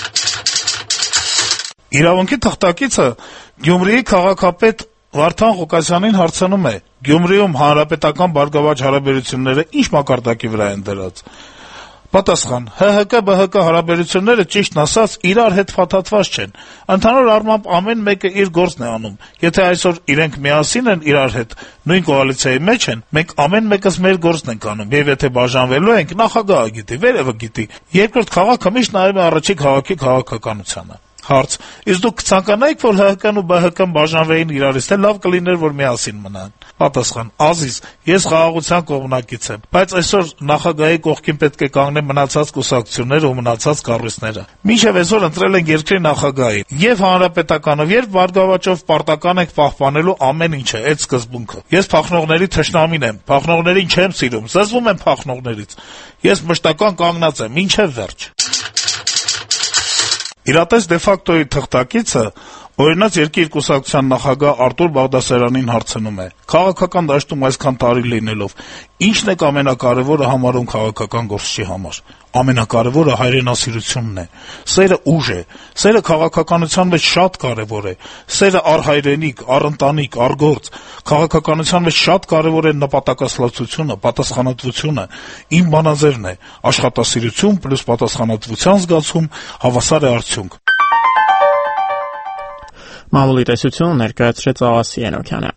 Իրավունքի թղթակիցը Գյումրիի քաղաքապետ Վարդան Ղուկասյանին հարցնում է. «Գյումրիում հանրապետական բարգավաճ հարաբերությունները ինչ մակարդակի վրա են դրած»։ Պատասխան. «Հ Հ Կ Բ Հ Կ հարաբերությունները ճիշտն ասած իրար հետ փաթաթված չեն։ Ընդհանուր առմամբ ամեն մեկը իր գործն է անում։ Եթե այսօր իրենք միասին են իրար հետ, նույն կոալիցիայի մեջ են, մենք ամեն մեկս մեր գործն ենք անում, եւ եթե բաժանվելու ենք, նախագահը գիտի, վերևը գիտի։ Երկրորդ քաղաքը միշտ նայում է առաջի քաղաքի քաղաքականությանը»։ Հարց. Իսկ դուք կցանկանայիք, որ ՀՀԿ-ն ու ԲՀԿ-ն բաժանվեին իրարից, թե լավ կլիներ, որ միասին մնան։ Պատասխան. Ազիզ, ես խաղաղության կողմնակից եմ, բայց այսօր նախագահի կողքին պետք է կանգնեն մնացած կուսակցությունները ու մնացած կառույցները։ Մինչև այսօր ընտրել են երկրի նախագահին, եւ հանրապետականով, եւ բարգավաճով պարտական ենք պահպանելու ամեն ինչը, այդ սկզբունքը։ Ես փախնողների թշնամին եմ, փախնողներին չեմ սիրում, զզվում եմ փախնողներից։ Ես մշտական կանգնած եմ, մինչև վերջ։ Իրատես դե ֆակտոյի թղթակիցը օրինաց երկիր կուսակցության նախագահ Արտուր Բաղդասարյանին հարցնում է. քաղաքական դաշտում այսքան տարի լինելով, ի՞նչն է ամենակարևորը համարում քաղաքական գործչի համար։ Ամենակարևորը հայրենասիրությունն է։ Սերը ուժ է։ Սերը քաղաքականության մեջ շատ կարևոր է։ Սերը առ հայրենիք, առ ընտանիք, առ գործ։ Քաղաքականության մեջ շատ կարևոր է նպատակասլացությունը, պատասխանատվությունը։ Իմ բանաձևն է. աշխատասիրություն պլյուս պատասխանատվության զգացում հավասար է արդյունք։ Մամուլի տեսությունը ներկայացրեց Աղասի Ենոքյանը։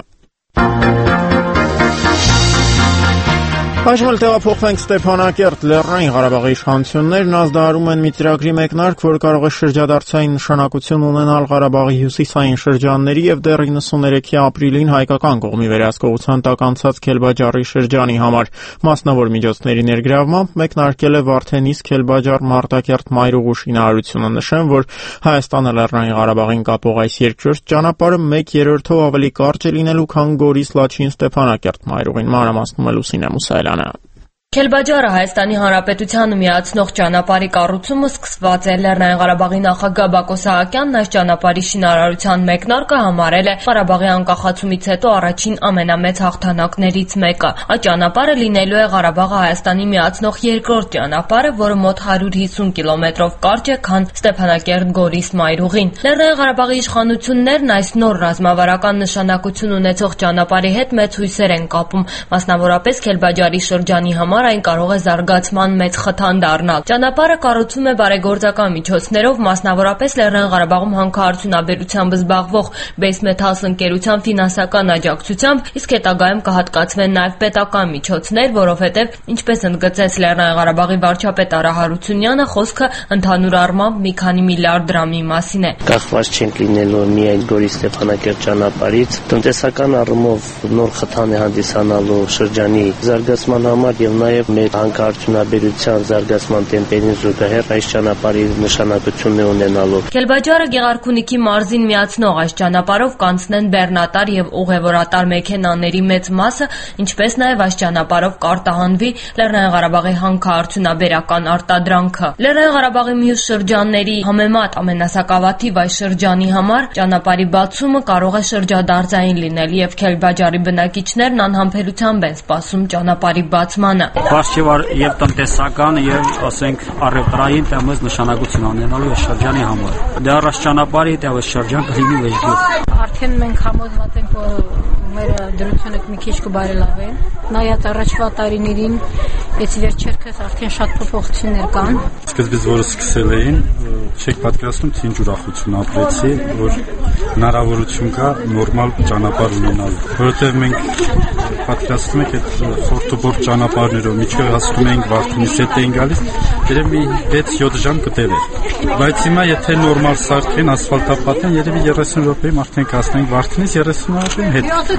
Այժմ տեղափոխվենք Ստեփանակերտ։ Լեռնային Ղարաբաղի իշխանություններն ազդարարում են մի ծրագրի մեկնարկ, որ կարող է շրջադարձային նշանակություն ունենալ Ղարաբաղի հյուսիսային շրջանների եւ դեռ իննսուներեքի ապրիլին հայկական կողմի վերահսկողության տակ անցած Քելբաջարի շրջանի համար։ Մասնավոր միջոցների ներգրավմամբ մեկնարկել է Վարդենիս Քելբաջար Մարտակերտ Մայրուղու շինարարությունը։ Նշեմ, որ Հայաստանը Լեռնային Ղարաբաղին կապող այս երկրորդ ճանապարհը մեկ երրորդով ավելի կարճ է լինելու, քան Գորիս Լաչին Ստեփանակերտ Մայրուղին։ Մանրամասնում է Լուսինե Մուսայելյանը։ Քելբաջարը Հայաստանի Հանրապետությանը միացնող ճանապարհի կառուցումը սկսված է։ Լեռնային Ղարաբաղի նախագահ Բակո Սահակյանն այս ճանապարհի շինարարության մեկնարկը համարել է Ղարաբաղի անկախացումից հետո առաջին ամենամեծ հաղթանակներից մեկը։ Այդ ճանապարհը լինելու է Ղարաբաղը Հայաստանի միացնող երկրորդ ճանապարհը, որը մոտ հարյուր հիսուն կիլոմետրով կարճ է, քան Ստեփանակերտ-Գորիս Մայրուղին։ Լեռնային Ղարաբաղի իշխանություններն այս նոր ռազմավարական նշանակություն ունեցող ճանապարհի հետ մեծ հույսեր են կապում, մասնավորապես Քելբաջարի շրջանի համար այն կարող է զարգացման մեծ խթան դառնալ։ Ճանապարհը կառուցվում է բարեգործական միջոցներով, մասնավորապես Լեռնային Ղարաբաղում հանքարդյունաբերությամբ զբաղվող Base-Metals ընկերության ֆինանսական աջակցությամբ, իսկ հետագայում կհատկացվեն նաև պետական միջոցներ, որովհետև, ինչպես ընդգծեց Լեռնային Ղարաբաղի վարչապետ Արա Հարությունյանը, խոսքը ընդհանուր առմամբ մի քանի միլիարդ դրամի մասին է։ Կախված չենք լինելու միայն Գորիս Ստեփանակերտ ճանապարհից, տնտեսական առումով նոր խթան է հանդիսանալու շրջանի զարգացման համար եւ նաև մեր հանքարդյունաբերության զարգացման տեմպերին զուգահեռ այս ճանապարհի նշանակությունն է ունենալու։ Քելբաջարը Գեղարքունիքի մարզին միացնող այս ճանապարհով կանցնեն բեռնատար եւ ուղևորատար մեքենաների մեծ մասը, ինչպես նաև այս ճանապարհով կարտահանվի Լեռնային Ղարաբաղի հանքարդյունաբերական արտադրանքը։ Լեռնային Ղարաբաղի մյուս շրջանների համեմատ ամենասակավաթիվ այս շրջանի համար ճանապարհի բացումը կարող է շրջադարձային լինել եւ Քելբաջարի բնակիչներն անհամբերությամբ են սպասում ճանապարհի բացմանը։ Բարձր եւ տնտեսական եւ ասենք առևտրային տեմս նշանակություն ունենալու է շրջանի համար։ Դե առանց ճանապարհի դա այս շրջան կլինի վեճ։ Արդեն մենք համոզված ենք, որ մեր դրությունը մի քիչ կբարելավի։ Նայած առաջվա տարիներին, ես վերջերքս արդեն շատ փոփոխություններ կան։ Սկզբից որը սկսել էին, չեք պատկերացնում, թե ինչ ուրախություն ապրեցի, որ հնարավորություն կա նորմալ ճանապարհ ունենալ։ Որովհետեւ մենք պատկերացնում ենք այդ խորտուբորտ ճանապարհներով միջև հասնում էինք Վարդենիս հետ էին գալիս, երևի վեց յոթ ժամ կտևեր։ Բայց հիմա եթե նորմալ սարքեն, ասֆալտապատեն, երևի երեսուն րոպեում արդեն կհասնենք Վարդենիս, երեսուն րոպեում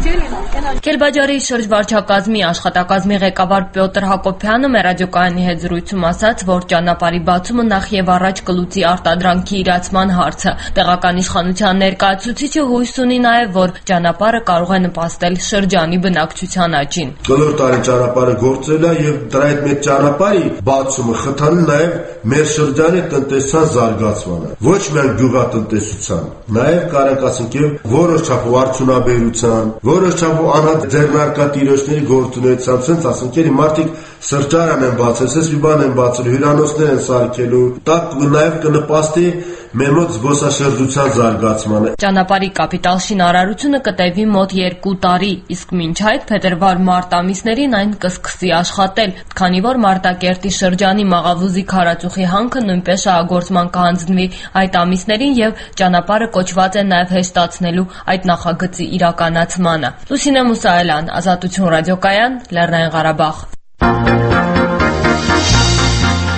հետ։ Քելբաջարի շրջվարչակազմի աշխատակազմի ղեկավար Պյոտր Հակոբյանը մեր ռադիոկայանի հետ զրույցում ասաց, որ ճանապարհի բացումը նախ եւ առաջ կլուծի արտադրանքի իրացման հարցը։ Տեղական իշխանության ներկայացուցիչը հույս ունի նաեւ, որ ճանապարհը կարող է նպաստել շրջանի բնակչության աճին։ Կլոր տարի ճանապարհը գործել է եւ դրա հետ մեծ ճանապարհի բացումը խթանել նաեւ մեր շրջանի տնտեսության զարգացմանը, ոչ միայն գյուղատնտեսության, նաեւ կարենք ասենք եւ որոշ չափով արդյունաբերության, որոշ չափով անհատ ձեռնարկատիրոջների գործունեությամբ, sense ասենք երի մարդիկ սրճարան են բացել, sense մի բան են բացել, հյուրանոցներ են սարքելու, դա նաեւ կնպաստի մեր մոտ զբոսաշրջության զարգացմանը։ Ճանապարհի կապիտալ շինարարությունը կտևի մոտ երկու տարի, իսկ մինչ այդ փետրվար-մարտ ամիսներին այն կսկսի աշխատել, քանի որ Մարտակերտի շրջանի Մաղավուզի քարածուխի հանքը նույնպես շահագործման կհանձնվի այդ ամիսներին եւ ճանապարհը կոչված է նաեւ հեշտացնելու այդ նախագծի իրականացմանը։ Լուսինե Մուսայելյան, Ազատություն ռադիոկայան, Լեռնային Ղարաբաղ։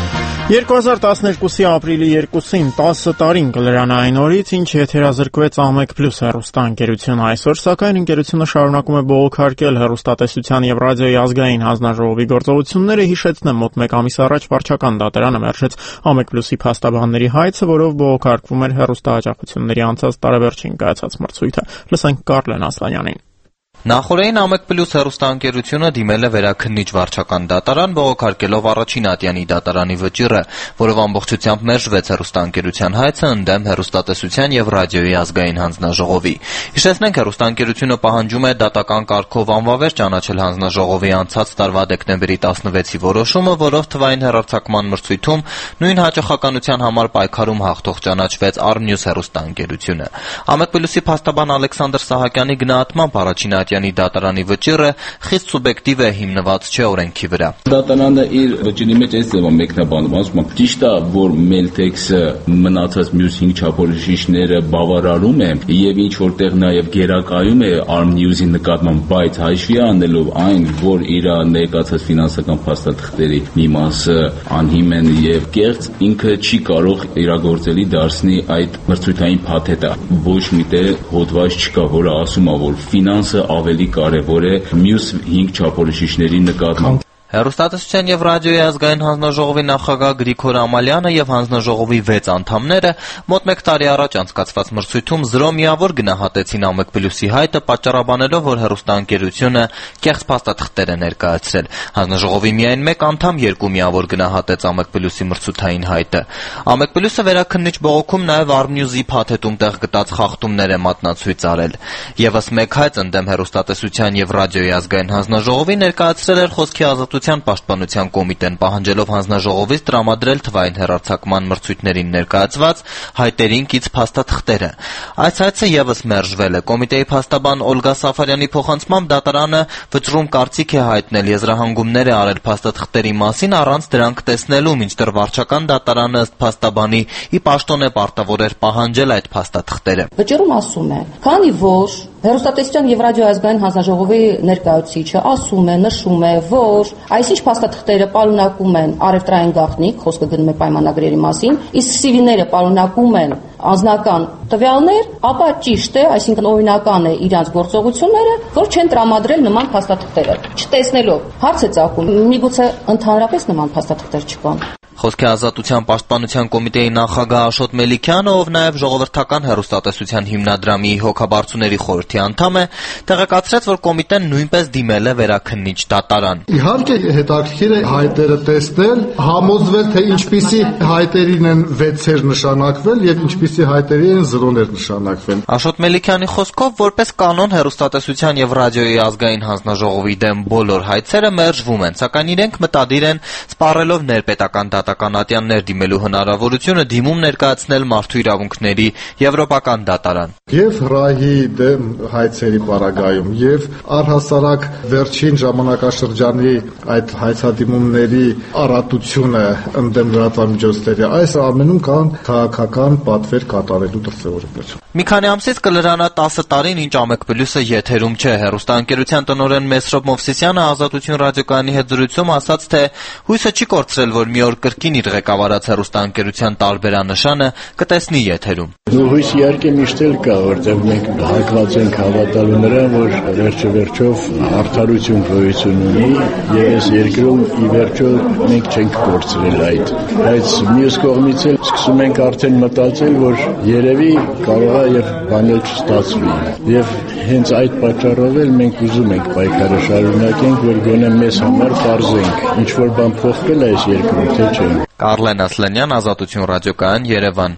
երկու հազար տասներկուսի ապրիլի երկուսին տասը տարին կլրանային օրից, ինչ եթերազրկվեց Ամեկ Պլյուս հեռուստաընկերությունը այսօր, սակայն ընկերությունը շարունակում է բողոքարկել հեռուստատեսության եւ ռադիոյի ազգային հանձնաժողովի գործողությունները, հիշեցնեմ մոտ մեկ ամիս առաջ վարչական դատարանը մերժեց Ամեկ Պլյուսի փաստաբանների հայցը, որով բողոքարկվում էր հեռուստաաջակցությունների անցած տարեվերջին կայացած մրցույթը։ Լսենք Կարլեն Ասլանյանին։ Նախորդին Ամեկ Պլյուս հեռուստաընկերությունը դիմել է վերաքննիչ վարչական դատարան, բողոքարկելով առաջին ատյանի դատարանի վճիռը, որով ամբողջությամբ մերժվեց հեռուստաընկերության հայցը ընդդեմ հեռուստատեսության եւ ռադիոյի ազգային հանձնաժողովի։ Հիշեցնենք, հեռուստաընկերությունը պահանջում է դատական կարգով անվավեր ճանաչել հանձնաժողովի անցած տարվա դեկտեմբերի տասնվեցի որոշումը, որով թվային հեռարձակման մրցույթում նույն հաճախականության համար պայքարում հաղթող ճանաչվեց Արմնյուս հեռուստաընկերությունը։ Ամեկ Պլյուսի փաստաբան Ալեքսանդր Սահակյանի գնահատմամբ առաջին ատյանի դատարանի վճիռը խիստ սուբյեկտիվ է, հիմնված չէ օրենքի վրա։ Դատարանը իր վճռի մեջ այս ձևով մեկնաբանում, ասում է, ճիշտ է, որ Meltex-ը մնացած մյուս հինգ չափորոշիչները բավարարում է եւ ինչ որտեղ նաեւ գերակայում է Armnews-ի նկատմամբ, բայց հաշվի առնելով այն, որ իր ներկայացած ֆինանսական փաստաթղթերի մի մասը անհիմն եւ կեղծ, ինքը չի կարող իրագործելի դարձնի այդ մրցույթային փաթեթը։ Ոչ միտեղ հոդված չկա, որը ասում է, որ ֆինանսը ավելի կարևոր է մյուս հինգ չափորոշիչների նկատմամբ։ Հեռուստատեսության եւ ռադիոյի ազգային հանձնաժողովի նախագահ Գրիգոր Ամալյանը եւ հանձնաժողովի վեց անդամները մոտ մեկ տարի առաջ անցկացված մրցույթում զրո միավոր գնահատեցին Ամեկ Պլյուսի հայտը, պատճառաբանելով, որ հեռուստաընկերությունը կեղծ փաստաթղթեր է ներկայացրել։ Հանձնաժողովի միայն մեկ անդամ երկու միավոր գնահատեց Ամեկ Պլյուսի մրցութային հայտը։ Ամեկ Պլյուսը վերաքննիչ բողոքում նաեւ Armnews-ի փաթեթում տեղ գտած խախտումներ է մատնացույց արել։ Եվս մեկ հայց ընդդեմ հեռուստատեսության եւ ռադիոյի ազգային հանձնաժողովի ներկայացրել էր Խոսքի ազատության պաշտպանության կոմիտեն, պահանջելով հանձնաժողովից տրամադրել թվային հեռարձակման մրցույթներին ներկայացված հայտերին կից փաստաթղթերը։ Այս հայցը եւս մերժվել է։ Կոմիտեի փաստաբան Օլգա Սաֆարյանի փոխանցմամբ դատարանը վճռում կարծիք է հայտնել, եզրահանգումներ է արել փաստաթղթերի մասին առանց դրանք տեսնելու, մինչդեռ վարչական դատարանը ըստ փաստաբանի ի պաշտոն է պարտավոր էր պահանջել այդ փաստաթղթերը։ Վճռում ասում է, քանի որ հեռուստատեսության եւ ռադիոյի ազգային հանձնաժողովի ներկայացուցիչը ասում է, նշում է, որ այսինչ փաստաթղթերը պարունակում են առևտրային գաղտնիք, խոսքը գնում է պայմանագրերի մասին, իսկ սիվիները պարունակում են անձնական տվյալներ, ապա ճիշտ է, այսինքն օրինական է իրանց գործողությունները, որ չեն տրամադրել նման փաստաթղթերը։ Չտեսնելով, հարց է ծագում, միգուցե ընդհանրապես նման փաստաթղթեր չկան։ Խոսքի ազատության պաշտպանության կոմիտեի նախագահ Աշոտ Մելիքյանը, ով նաև ժողովրդական հեռուստատեսության հիմնադրամի հոգաբարձուների խորհրդի անդամ է, տեղեկացրեց, որ կոմիտեն նույնպես դիմել է վերաքննիչ դատարան։ Իհարկե հետաքրքիր է հայտերը տեսնել, համոզվել, թե ինչպիսի հայտերին են վեցեր նշանակվել եւ ինչպիսի հայտերի են զրոներ նշանակվել։ Աշոտ Մելիքյանի խոսքով, որպես կանոն հեռուստատեսության եւ ռադիոյի ազգային հանձնաժողովի դեմ բոլոր հայցերը մերժվում են, սակայն իրենք մտադիր են սպառելով ներպետական ատյաններ դիմելու հնարավորությունը դիմում ներկայացնել մարդու իրավունքների եվրոպական դատարան։ Եվ ռահի դեմ հայցերի պարագայում եւ առհասարակ վերջին ժամանակաշրջանի այդ հայցադիմումների առատությունը ընդդեմ լրատվամիջոցների, այս ամենում կան քաղաքական պատվեր կատարելու դրսևորումներ։ Մի քանի ամսից կլրանա տասը տարին, ինչ Ամեկ Պլյուսը եթերում չէ։ Հեռուստաընկերության տնօրեն Մեսրոպ Մովսիսյանը Ազատություն ռադիոկայանի հետ զրույցում ասաց, թե հույսը չի կորցրել, որ մի օր կրկին իր ղեկավարած հեռուստաընկերության տարբերանշանը կտեսնի եթերում։ Հույս իհարկե միշտ էլ կա, որտեղ մենք հակված ենք հավատալու նրան, որ վերջը վերջով արդարություն գոյություն ունի եւ այս երկրում ի վերջո մենք չենք կորցրել այդ։ Բայց մյուս կողմից էլ սկսում ենք արդեն մտածել, որ երևի կարող է եւ բան էլ չստացվի։ Եվ հենց այդ պատճառով էլ մենք ուզում ենք պայքարը շարունակենք, որ գոնե մեզ համար պարզենք, ինչ որ բան փոխվել է այս երկրում, թե չէ։ Կարլեն Ասլանյան, Ազատություն ռադիոկայան, Երևան։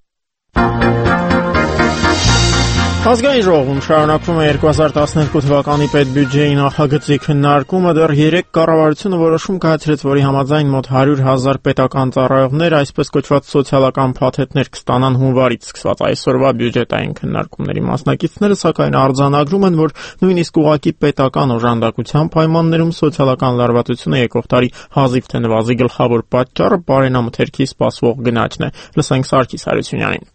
Ազգային ժողովում շարունակվում է երկու հազար տասներկու թվականի պետբյուջեի նախագծի քննարկումը, դեռ երեք կառավարությունը որոշում կայացրեց, որի համաձայն մոտ հարյուր հազար պետական ծառայողներ, այսպես կոչված սոցիալական փաթեթներ կստանան հունվարից սկսված այսօրվա բյուջետային քննարկումների մասնակիցները, սակայն արձանագրում են, որ նույնիսկ ուղղակի պետական օժանդակության պայմաններում սոցիալական լարվածությունը եկող տարի հազիվ թե նվազի գլխավոր պատճառը բարենամթերքի սպասվող գնաճն է։ Լսենք Սարգիս Հարությունյանին։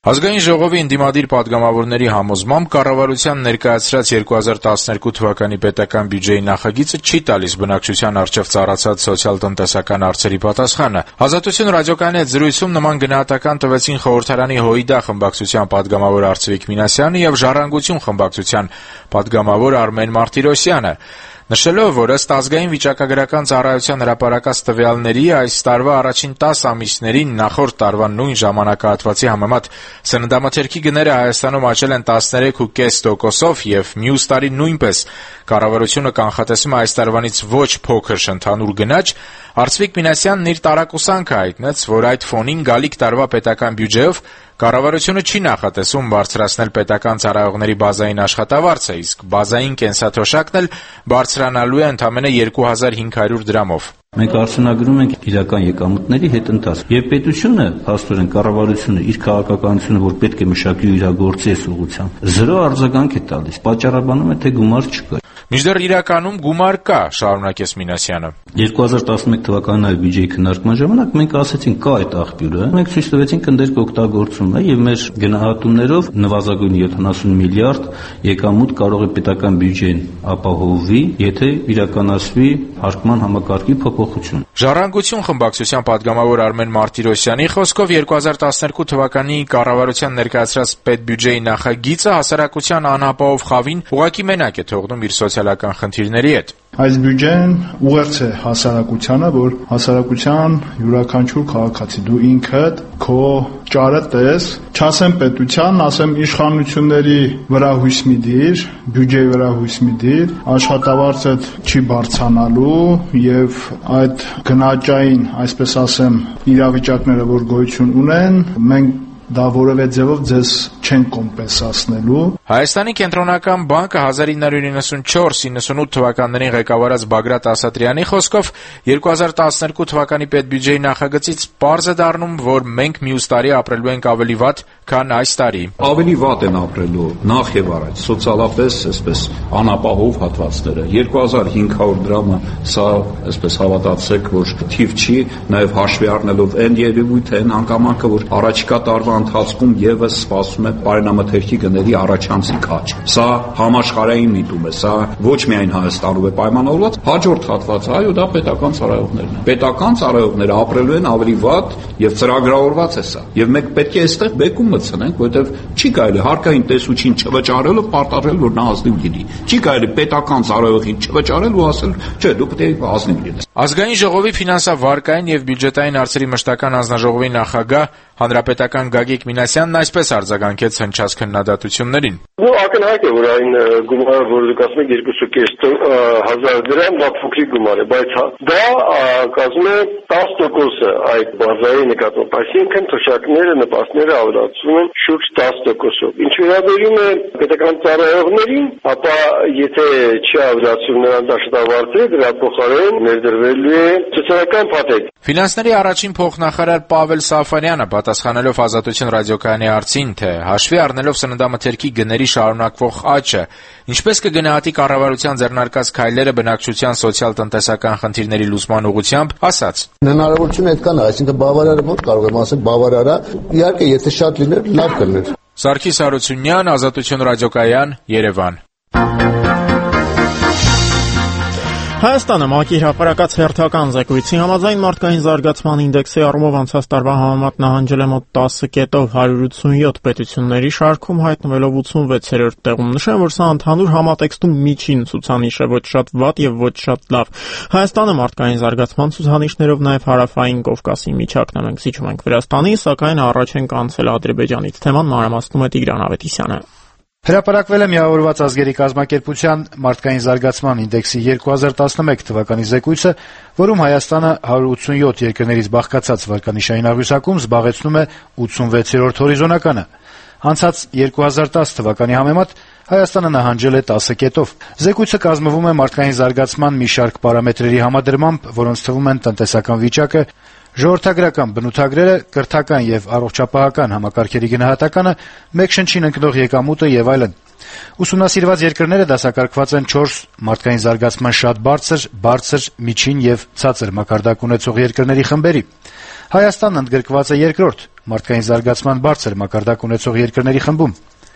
Ազգային ժողովի ընդդիմադիր պատգամավորների համոզմամբ կառավարության ներկայացրած երկու հազար տասներկու թվականի պետական բյուջեի նախագիծը չի տալիս բնակչության առջև ծառացած սոցիալ-տնտեսական հարցերի պատասխանը։ Ազատություն ռադիոկայանի հետ զրույցում նման գնահատական տվեցին խորհրդարանի ՀՅԴ խմբակցության պատգամավոր Արծվիկ Մինասյանը եւ Ժառանգություն խմբակցության պատգամավոր Արմեն Մարտիրոսյանը։ Նշելով, որ ըստ ազգային վիճակագրական ծառայության հրապարակած տվյալների այս տարվա առաջին տասը ամիսներին նախորդ տարվա նույն ժամանակահատվածի համեմատ սննդամթերքի գները Հայաստանում աճել են տասներեք կόμμα պենս տոկոսով եւ մյուս տարի նույնպես կառավարությունը կանխատեսում է այս տարվանից ոչ փոքր ընդհանուր գնաճ, Արծվիկ Մինասյանն իր տարակուսանքը հայտնեց, որ այդ ֆոնին գալիք տարվա պետական բյուջեով կառավարությունը չի նախատեսում բարձրացնել պետական ծառայողների բազային աշխատավարձը, իսկ բազային կենսաթոշակն էլ բարձրանալու է ընդամենը երկու հազար հինգ հարյուր դրամով։ Մենք արձանագրում ենք իրական եկամուտների հետընթաց։ Եվ պետությունը, փաստորեն կառավարությունը իր քաղաքականությունը, որ պետք է մշակի ու իրագործի այս ուղղությամբ, զրո արձագանք է տալիս, պատճառաբանում է, թե գումար չկա։ Մինչդեռ իրականում գումար կա, շարունակեց Մինասյանը։ երկու հազար տասնմեկ թվականին այլ բյուջեի քննարկման ժամանակ մենք ասացինք կա այդ աղբյուրը, մենք ցույց տվեցինք ընդերք օգտագործում է եւ մեր գնահատումներով նվազագույն յոթանասուն միլիարդ եկամուտ կարող է պետական բյուջեն ապահովի, եթե իրականացվի հարկման համակարգի փոփոխություն։ Ժառանգություն խմբակցության պատգամավոր Արմեն Մարտիրոսյանի խոսքով երկու հազար տասներկու թվականի կառավարության ներկայացրած պետբյուջեի նախագիծը հասարակության անապահով խավին ուղղակի մենակ է թողնում իր սոցիալական խնդիրների հետ։ Այս բյուջեն ուղերձ է հասարակությանը, որ հասարակության յուրաքանչյուր քաղաքացի դու ինքդ քո ճարը տես, չասեմ պետության, ասեմ իշխանությունների վրա հույս մի դիր, բյուջեի վրա հույս մի դիր, աշխատավարձդ չի բարձրանալու եւ այդ գնաճային, այսպես ասեմ, իրավիճակները, որ գոյություն ունեն, մենք դա որևէ ձևով ձեզ չեն կոմպենսացնելու։ Հայաստանի կենտրոնական բանկը հազար ինը հարյուր իննսունչորս իննսունութ թվականներին ղեկավարած Բագրատ Ասատրյանի խոսքով երկու հազար տասներկու թվականի պետբյուջեի նախագծից պարզ է դառնում, որ մենք մյուս տարի ապրելու ենք ավելի վատ, քան այս տարի։ Ավելի վատ են ապրելու նախ եւ առաջ սոցիալապես, այսպես անապահով հատվածները։ երկու հազար հինգ հարյուր դրամը սա, այսպես հավատացեք, որ թիվ չի, նաեւ հաշվի առնելով այն երևույթը, այն հանգամանքը, որ առաջիկա տարվա ընթացքում եւս սպասում է բարենամթերքի գների առաջանցիկ աճ։ Սա համաշխարհային միտում է, սա ոչ միայն Հայաստանում է պայմանավորված, հաջորդ հատվածը, այո, դա պետական ծառայողներն են։ Պետական ծառայողները ապրելու են ավելի վատ եւ ծրագրավորված է սա։ Եվ մենք պետք է այստեղ բեկում մտցնենք, որովհետեւ չի կարելի հարկային տեսուչին չվճարելով պարտադրել, որ նա ազնիվ լինի։ Չի կարելի պետական ծառայողին չվճարել ու ասել, չէ, դու պետք է ազնիվ լինես։ Ազգային ժողովի ֆինանսավարկային եւ բյուջետային հարցերի մշտական հանձնաժողովի նախագահ հանրապետական Գագիկ Մինասյանն այսպես արձագանքեց հնչած քննադատություններին։ Ну, ակնհայտ է, որ այն գումարը, որ դուք ասում եք երկու կես հազար դրամ, դա փոքրիկ գումար է, բայց դա կազմում է տասը տոկոսը այդ բազայի նկատմամբ, այսինքն թոշակները, նպաստները ավելացվում են շուրջ տասը տոկոսով։ Ինչ վերաբերում է պետական ծառայողներին, ապա եթե չի ավելացվում նրանց աշխատավարձերը, դրա փոխարեն ներդրվելու է սոցիալական փաթեթ։ Ֆինանսների առաջին փոխնախարար Պավել Սաֆարյանը պատասխանելով Ազատություն ռադիոկայանի հարցին, թե հաշվի առնելով սննդամթերքի գների շարունակվող աճը, ինչպես կգնահատի կառավարության ձեռնարկած քայլերը բնակչության սոցիալ-տնտեսական խնդիրների լուծման ուղղությամբ, ասաց. Հնարավորություն այդքան է, այսինքն բավարարը ոչ կարող եմ ասել, բավարարա, իհարկե եթե շատ լիներ, լավ կլիներ։ Սարգիս Հարությունյան, Ազատություն ռադիոկայան, Երևան։ Հայաստանը ՄԱԿ-ի հրապարակած հերթական զեկույցի համաձայն մարդկային զարգացման ինդեքսի առումով անցած տարվա համեմատ նահանջել է մոտ տասը կետով հարյուր ութսունյոթ պետությունների շարքում, հայտնվելով ութսունվեցերորդ տեղում։ Նշեմ, որ սա ընդհանուր համատեքստում միջին ցուցանիշ է, ոչ շատ վատ եւ ոչ շատ լավ։ Հայաստանը մարդկային զարգացման ցուցանիշներով նաեւ հարավային Կովկասի միջակն է։ Մենք զիջում ենք Վրաստանի, սակայն առաջ ենք անցել Ադրբեջանից։ Թեման մանրամասնում է Տիգրան Ավետիսյանը։ Հրապարակվել է Միավորված ազգերի կազմակերպության մարդկային զարգացման ինդեքսի երկու հազար տասնմեկ թվականի զեկույցը, որում Հայաստանը հարյուր ութսունյոթ երկրներից բաղկացած վարկանիշային աղյուսակում զբաղեցնում է ութսունվեցերորդ հորիզոնականը։ Անցած երկու հազար տասը թվականի համեմատ Հայաստանը նահանջել է տասը կետով։ Զեկույցը կազմվում է մարդկային զարգացման մի շարք պարամետրերի համադրմամբ, որոնց թվում են տնտեսական վիճակը, ժողովրդագրական բնութագրերը, կրթական եւ առողջապահական համակարգերի գնահատականը, մեկ շնչին ընկնող եկամուտը եւ այլն։ Ուսումնասիրված երկրները դասակարգված են չորս մարդկային զարգացման շատ բարձր, բարձր, միջին եւ ցածր մակարդակ ունեցող երկրների խմբերի։ Հայաստանն ընդգրկված է երկրորդ, մարդկային զարգացման բարձր մակարդակ ունեցող երկրների խմբում։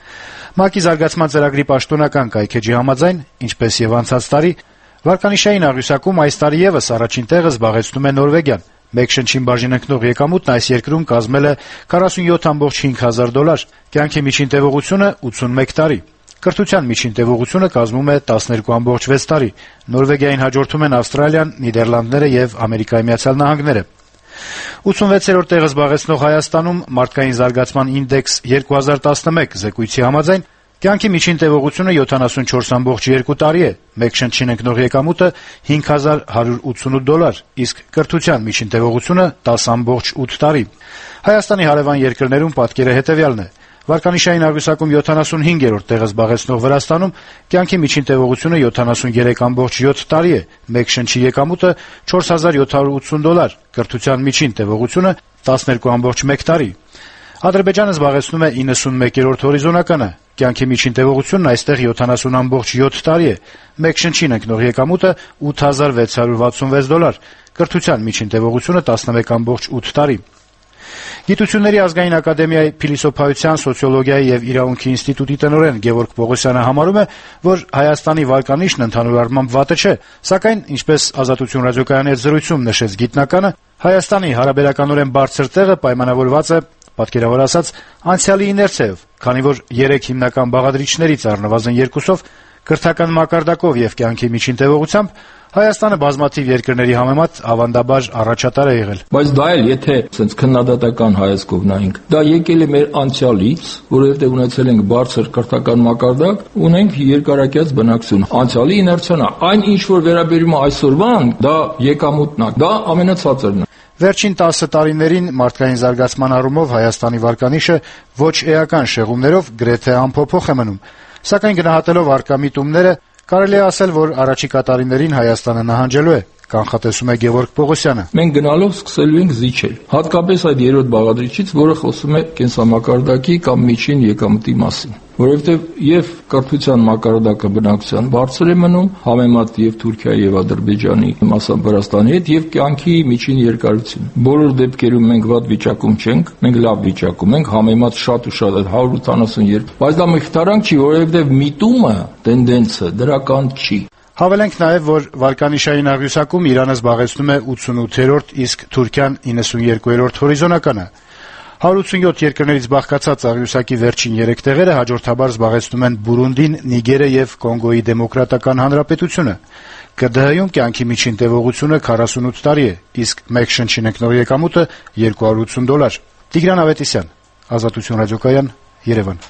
ՄԱԿ-ի զարգացման ծրագրի պաշտոնական կայքեջի համաձայն, ինչպես եւ անցած տարի, վարկանիշային աղյուսակում այս տարի եւս առաջին տեղը զբաղեցնում է Նորվեգիան։ Մեկ շնչին բաժին ընկնող եկամուտն այս երկրում կազմել է քառասունյոթ կόμμα հինգ հազար դոլար, կյանքի միջին տևողությունը ութսունմեկ տարի։ Կրթության միջին տևողությունը կազմում է տասներկու կόμμα վեց տարի։ Նորվեգիային հաջորդում են Ավստրալիան, Նիդերլանդները եւ Ամերիկայի Միացյալ Նահանգները։ ութսունվեցերորդ տեղը զբաղեցնող Հայաստանում մարդկային զարգացման ինդեքս երկու հազար տասնմեկ զեկույցի համաձայն կյանքի միջին տևողությունը յոթանասունչորս կόμμα երկու տարի է, մեկ շնչին ընկնող եկամուտը հինգ հազար հարյուր ութսունութ դոլար, իսկ կրթության միջին տևողությունը տասը կόμμα ութ տարի։ Հայաստանի հարևան երկրներում պատկերը հետեւյալն է. վարկանիշային աղյուսակում յոթանասունհինգերորդ տեղը զբաղեցնող Վրաստանում կյանքի միջին տևողությունը յոթանասունյուրեք կόμμα յոթ տարի է, մեկ շնչի եկամուտը չորս հազար յոթ հարյուր ութսուն դոլար, կրթության միջին տևողությունը տասներկու կόμμα մեկ տարի։ Ադրբեջանը զբաղեցնում է իննսունմեկերորդ հորիզոնականը, կյանքի միջին տևողությունն այստեղ յոթանասուն կόμμα յոթ տարի է, մեկ շնչին ընկնող եկամուտը ութ հազար վեց հարյուր վաթսունվեց դոլար, կրթության միջին տևողությունը տասնմեկ կόμma ութ տարի։ Գիտությունների ազգային ակադեմիայի փիլիսոփայության, սոցիոլոգիայի եւ իրավունքի ինստիտուտի տնօրեն Գևորգ Պողոսյանը համարում է, որ Հայաստանի վարկանիշն ընդհանուր առմամբ վատը չէ, սակայն, ինչպես Ազատություն ռադիոկայանի հետ զրույցում նշեց գիտնականը, Հայաստանի հարաբերականորեն բարձր տեղը պայմանավորված է, պատկերավոր ասած, անցյալի իներցիայով, քանի որ երեք հիմնական բաղադրիչներից առնվազն երկուսով կրթական մակարդակով եւ կյանքի միջին տևողությամբ Հայաստանը բազմաթիվ երկրների համեմատ ավանդաբար առաջատար է եղել։ Բայց դա էլ եթե sense քննադատական հայացքով նայենք, դա եկել է մեր անցյալից, որովհետեւ ունեցել ենք բարձր կրթական մակարդակ, ունենք երկարակյաց բնակչություն։ Անցյալի իներցիան է, այն ինչ որ վերաբերում է այսօրվան, դա եկամուտն է, դա ամենացածրն է։ Վերջին տասը տարիներին մարդկային զարգացման առումով Հայաստանի վարկանիշը ոչ էական շեղումներով գրեթե անփոփոխ է մնում, սակայն գնահատելով առկա միտումները կարելի է ասել, որ առաջիկա տարիներին Հայաստանը նահանջելու է, կանխատեսում է Գևորգ Պողոսյանը։ Մենք գնալով սկսելու ենք զիջել, հատկապես այդ երրորդ բաղադրիչից, որը խոսում է կենսամակարդակի կամ միջին եկամտի մասին, որովհետև եւ կրթության մակարդակը բնակչության բարձր է մնում, համեմատ եւ Թուրքիայի եւ Ադրբեջանի, մասամբ Վրաստանի հետ, եւ կյանքի միջին երկարություն։ Բոլոր դեպքերում մենք վատ վիճակում չենք, մենք լավ վիճակում ենք, համեմատ շատ ու շատ այդ հարյուր ութանասունյոթ, բայց դա մխիթարանք չի, որովհետև միտումը, տենդենսը դրական չի։ Հավելենք նաև, որ վարկանիշային աղյուսակում Իրանը զբաղեցնում է ութսունութերորդ, իսկ Թուրքիան իննսունյերկուերորդ հորիզոնականը։ հարյուր ութսունյոթ երկրներից բաղկացած աղյուսակի վերջին երեք տեղերը հաջորդաբար զբաղեցնում են Բուրունդին, Նիգերը եւ Կոնգոյի Դեմոկրատական Հանրապետությունը։ Կ D H-ում կյանքի միջին տևողությունը քառասունութ տարի է, իսկ մեկ շնչին ընկնող եկամուտը երկու հարյուր ութսուն դոլար։ Տիգրան Ավետիսյան, Ազատություն ռադիոկայան, Երևան։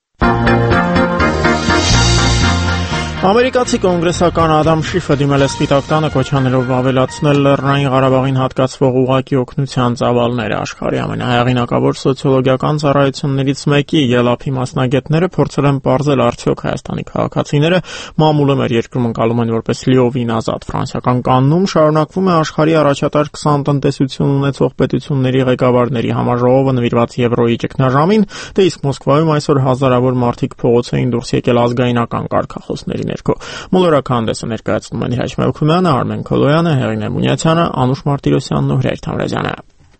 Ամերիկացի կոնգրեսական Ադամ Շիֆը դիմել է Սպիտակ տանը կոչանելով ավելացնել Լեռնային Ղարաբաղին հատկացվող ուղղակի օգնության ծավալները։ Աշխարհի ամենահեղինակավոր սոցիոլոգիական ծառայություններից մեկի ԵԼԱՓ-ի մասնագետները փորձել են պարզել արդյոք Հայաստանի քաղաքացիները մամուլը մեր երկրում ընկալում են որպես լիովին ազատ։ Ֆրանսիական Կաննում շարունակվում է աշխարհի առաջատար քսան տնտեսություն ունեցող պետությունների ղեկավարների համաժողովը նվիրված Եվրոյի ճգնաժամին, դե իսկ Մոսկվայում այսօր հազարավոր մարդիկ փողոց էին դուրս եկել ազգայնական կարգախոսների ներքո։ Մոլորակ հանդեսը ներկայացնում են Հիրաչ Մելքումյանը, Արմեն Քոլոյանը, Հեղինե Մունյացյանը, Անուշ Մարտիրոսյանն ու Հրայր Թամրազյանը։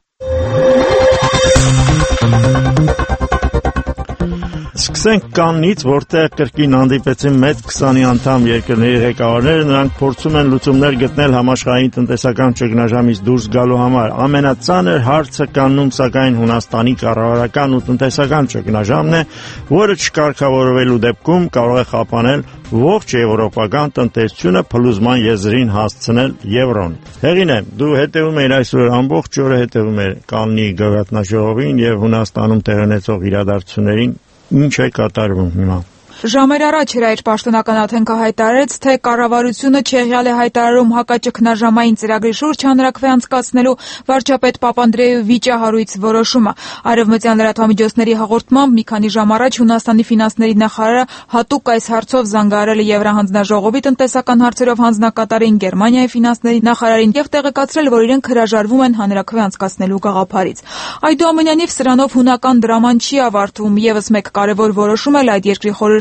Սկսենք Կաննից, որտեղ կրկին հանդիպեցին մեծ քսանի անդամ երկրների ղեկավարները, նրանք փորձում են լուծումներ գտնել համաշխարհային տնտեսական ճգնաժամից դուրս գալու համար։ Ամենածանր հարցը Կաննում սակայն Հունաստանի կառավարական ու տնտեսական ճգնաժամն է, որը չկարգավորվելու դեպքում կարող է խափանել ողջ եվրոպական տնտեսությունը, փլուզման եզրին հասցնել եվրոն։ Հեղինե, դու հետևում ես այսօր ամբողջ օրը հետևում ես Կաննի գագաթնաժողովին եւ Հունաստանում տեղի ունեցող իրադարձություններին։ Ինչ է կատարվում հիմա։ Ժամեր առաջ Հրայր պաշտոնական Աթենքը հայտարարեց, թե կառավարությունը չեղյալ է հայտարարում հակաճգնաժամային ծրագրի շուրջ հանրաքվե անցկացնելու վարչապետ Պապանդրեևի վիճահարույց որոշումը։ Արևմտյան լրատվամիջոցների հաղորդմամբ մի քանի ժամ առաջ Հունաստանի ֆինանսների նախարարը հատուկ այս հարցով զանգահարել է Եվրահանձնաժողովի տնտեսական հարցերով հանձնակատարին, Գերմանիայի ֆինանսների նախարարին եւ տեղեկացրել, որ իրենք հրաժարվում են հանրաքվե անցկացնելու գաղափարից։ Այդուամենայնիվ սրանով հունական դրաման չի ավարտվում։ Եվս մեկ կարևոր որոշում էլ այդ երկրի խորհրդի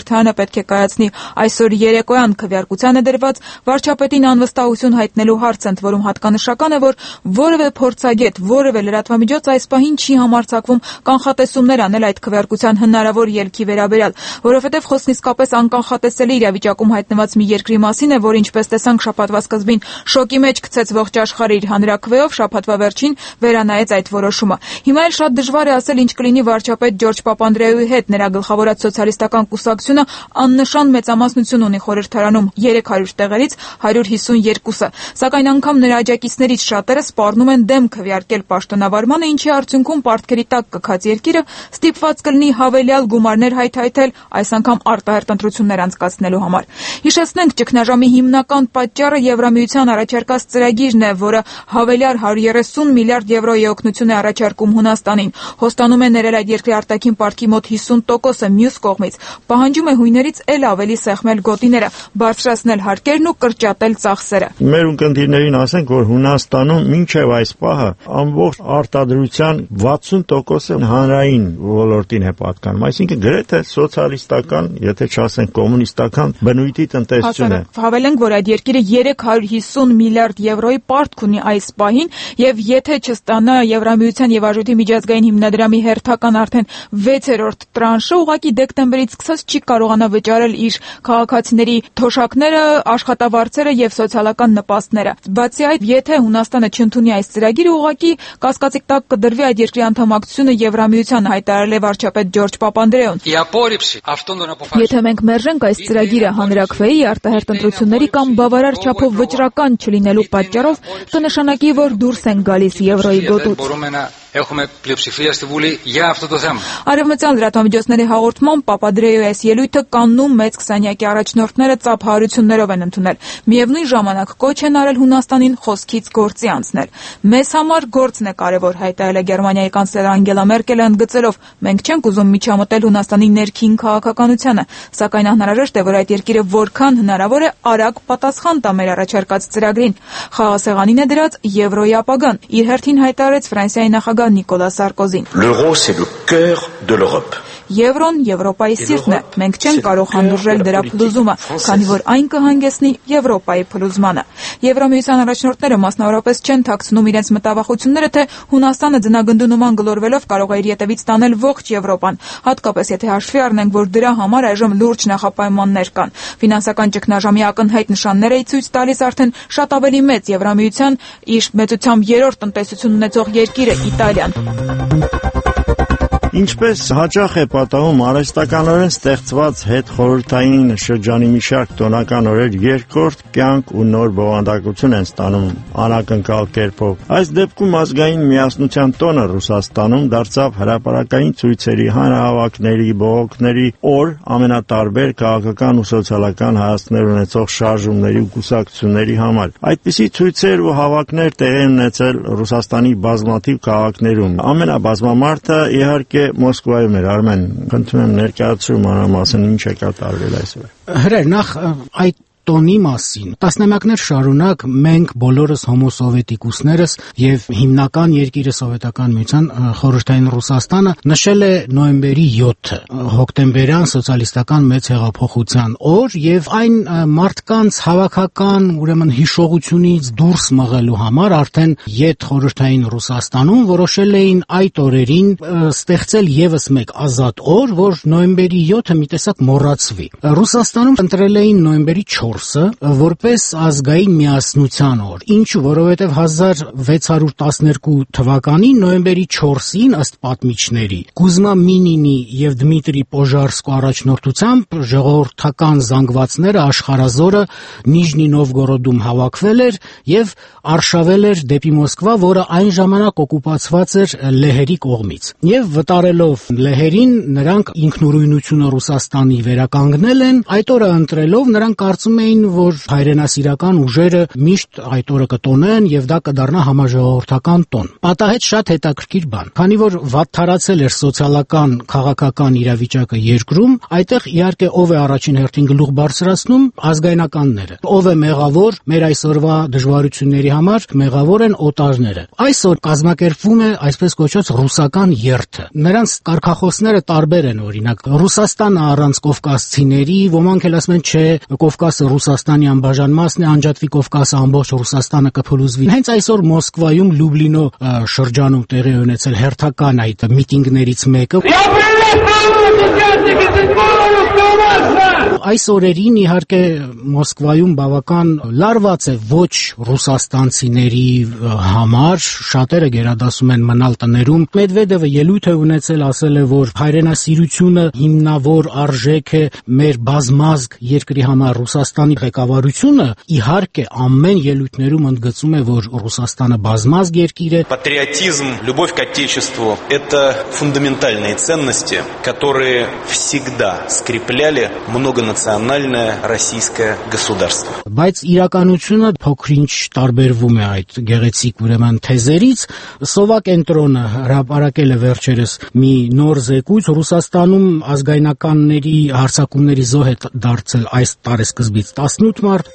խորհրդարանը պետք է կայացնի այսօր երեկոյան քվեարկության է դրված վարչապետին անվստահություն հայտնելու հարց, ընդ որում հատկանշական է, որ որևէ փորձագետ, որևէ լրատվամիջոց այս պահին չի համարձակվում կանխատեսումներ անել այդ քվեարկության հնարավոր ելքի վերաբերյալ, որովհետև խոսքն իսկապես անկանխատեսելի իրավիճակում հայտնված մի երկրի մասին է, որ ինչպես տեսանք շաբաթվա սկզբին շոկի մեջ գցեց ողջ աշխարհը իր հանրաքվեով, շաբաթվա վերջին վերանայեց այդ որոշումը։ Հիմա էլ շատ դժվար է ասել ինչ կլինի վարչապետ Ջորջ Պապանդրեուի հետ, նրա գլխավորած սոցիալիստական կուսակցությունը աննշան մեծամասնություն ունի խորհրդարանում երեք հարյուր տեղերից հարյուր հիսունյոթը, սակայն անգամ նրա աջակիցներից շատերը սպառնում են դեմ քվեարկել պաշտոնավարմանը, ինչի արդյունքում պարտքերի տակ կքած երկիրը ստիպված կլինի հավելյալ գումարներ հայթայթել, այս անգամ արտահերթ ընտրություններ անցկացնելու համար։ Հիշեցնենք, ճգնաժամի հիմնական պատճառը Եվրամիության առաջարկած ծրագիրն է, որը հավելյալ հարյուր երեսուն միլիարդ եվրոյի օգնություն է առաջարկում Հունաստանին, հոստանում է ներել այդ երկրի արտաքին պարտքի մոտ հիսուն տոկոսը, մյուս կողմից պահանջում է հույներից էլ ավելի սեղմել գոտիները, բարձրացնել հարկերն ու կրճատել ծախսերը։ Մեր ունկնդիրներին ասենք, որ Հունաստանում մինչև այս պահը ամբողջ արտադրության վաթսուն տոկոսը հանրային ոլորտին է պատկանում, այսինքն գրեթե սոցիալիստական, եթե չասենք կոմունիստական բնույթի տնտեսություն է։ Հավելենք, որ այդ երկիրը երեք հարյուր հիսուն միլիարդ եվրոյի պարտք ունի այս պահին, եւ եթե չստանա Եվրամիության եւ Արժույթի միջազգային հիմնադրամի հերթական արդեն վեցերորդ տրանշը, ուղղակի դեկտեմբերից սկսած չի կարողանա վճարել իր քաղաքացիների թոշակները, աշխատավարձերը եւ սոցիալական նպաստները։ Բացի այդ, եթե Հունաստանը չընդունի այս ծրագիրը, ուղղակի կասկածի տակ կդրվի այդ երկրի անդամակցությունը Եվրամիության, հայտարարել է վարչապետ Ջորջ Պապանդրեուն։ Եթե մենք մերժենք այս ծրագիրը հանրաքվեի, արտահերթ ընտրությունների կամ բավարար չափով վճռական չլինելու պատճառով, կնշանակի, որ դուրս են գալիս եվրոյի գոտուց։ Արևմտյան լրատվամիջոցների հաղորդմամբ Պապանդրեուի այս ելույթը կաննում մեծ քսանյակի առաջնորդները ծափահարություններով են ընդունել։ Միևնույն ժամանակ կոչ են արել Հունաստանին խոսքից գործի անցնել։ Մեզ համար գործն է կարևոր, հայտարարել է Գերմանիայի կանցլեր Անգելա Մերկելը ընդգծելով. մենք չենք ուզում միջամտել Հունաստանի ներքին քաղաքականությանը, սակայն անհրաժեշտ է, որ այդ երկիրը որքան հնարավոր է արագ պատասխան տա մեր առաջարկած ծրագրին։ Խաղաղասեղանին է դրած եվրոյի ապագան, իր հերթին հայտարարեց Ֆրանսիայի նախագահ Նիկոլա Սարկոզին։ L'euro c'est le cœur de l'Europe. Եվրոն Եվրոպայի սիրտն է, մենք չենք կարող հանդուրժել դրա փլուզումը, քանի որ այն կհանգեցնի Եվրոպայի փլուզմանը։ Եվրամիության առաջնորդները մասնավորապես չեն թաքցնում իրենց մտավախությունները, թե Հունաստանը ձնագնդունման գլորվելով կարող է իր ետևից տանել ողջ Եվրոպան, հատկապես եթե հաշվի առնենք, որ դրա համար այժմ լուրջ նախապայմաններ կան։ Ֆինանսական ճգնաժամի ակնհայտ նշաններ է ցույց տալիս արդեն շատ ավելի մեծ Եվրամիության իր մեծությամբ երրորդ տնտեսություն ունեցող երկիրը Իտալիան։ Ինչպես հաճախ է պատահում, արհեստականորեն ստեղծված հետխորհրդային շրջանի մի շարք տոնական օրեր երկրորդ կյանք ու նոր բովանդակություն են ստանում անակնկալ կերպով։ Այս դեպքում ազգային միասնության տոնը Ռուսաստանում դարձավ հրապարակային ցույցերի, հանրահավաքների, բողոքների օր, ամենատարբեր քաղաքական ու սոցիալական հայացքներ ունեցող շարժումների ու կուսակցությունների համար։ Այդպիսի ցույցեր ու հավաքներ տեղի են ունեցել Ռուսաստանի բազմաթիվ քաղաքներում։ Ամենաբազմամարտը իհարկե Մոսկվայում էր։ Արմեն, խնդրում եմ ներկայացրու մանրամասն ինչ է կատարվել այսօր։ Հրեր, նախ այդ տոնի մասին տասնամյակներ շարունակ մենք բոլորս հոմոսովետիկուսներս եւ հիմնական երկիրը Սովետական միության խորհրդային Ռուսաստանը նշել է նոյեմբերի յոթը հոկտեմբերյան սոցիալիստական մեծ հեղափոխության օր եւ այն մարդկանց հավաքական ուրեմն հիշողությունից դուրս մղելու համար արդեն յետ խորհրդային Ռուսաստանում որոշել էին այդ օրերին ստեղծել եւս մեկ ազատ օր, որ նոյեմբերի յոթը մի տեսակ մոռացվի։ Ռուսաստանում ընտրել էին նոյեմբերի չորսը որպես ազգային միասնության օր, ինչու որովհետև հազար վեց հարյուր տասներկու թվականին նոյեմբերի չորսին ըստ պատմիչների Կուզմա Մինինի եւ Դմիտրի Պոժարսկու առաջնորդությամբ ժողովրդական զանգվածները աշխարհազորը Նիժնի Նովգորոդում հավաքվել էր եւ արշավել էր դեպի Մոսկվա, որը այն ժամանակ օկուպացված էր լեհերի կողմից։ Եվ վտարելով լեհերին նրանք ինքնուրույնությունը Ռուսաստանի վերականգնել են, այդ օրը ընտրելով նրանք կարծում էին, որ հայրենասիրական ուժերը միշտ այդ օրը կտոնեն եւ դա կդառնա համաժողովրդական տոն։ Պատահեց շատ հետաքրքիր բան, քանի որ վատթարացել էր սոցիալական քաղաքական իրավիճակը երկրում, այդտեղ իհարկե ով է առաջին հերթին գլուխ բարձրացնում, ազգայնականները։ Ով է մեղավոր մեր այսօրվա դժվարությունների համար, մեղավոր են օտարները։ Այսօր կազմակերպվում է այսպես կոչված ռուսական երթը։ Նրանց կարգախոսները տարբեր են, օրինակ Ռուսաստանը առանց կովկասցիների, ոմանք էլ ասում են չէ, Կովկասը Ռուսաստանի անբաժանմասն է, անջատվի Կովկասը ամբողջ Ռուսաստանը կփլուզվի։ Հենց այսօր Մոսկվայում Լյուբլինո շրջանում տեղի ունեցել հերթական այդ միտինգներից մեկը։ Այս օրերին իհարկե Մոսկվայում բավական լարված է ոչ ռուսաստանցիների համար, շատերը գերադասում են մնալ տներում։ Մեդվեդևը ելույթ է ունեցել, ասել է, որ հայրենասիրությունը հիմնավոր արժեք է մեր բազմազգ երկրի համար։ Ռուսաստանի ղեկավարությունը իհարկե ամեն ելույթներում ընդգծում է, որ Ռուսաստանը բազմազգ երկիր է։ Патриотизм, любовь к отечеству – это фундаментальные ценности, которые всегда скрепляли многонациональное российское государство. Բայց իրականությունը փոքրինչ տարբերվում է այդ գեղեցիկ ուրեմն թեզերից։ Սովակենտրոնը հրապարակել է վերջերս մի նոր զեկույց, Ռուսաստանում ազգայնականների հարձակումների զոհ է դարձել այս տարեսկզբից տասնութ մարդ։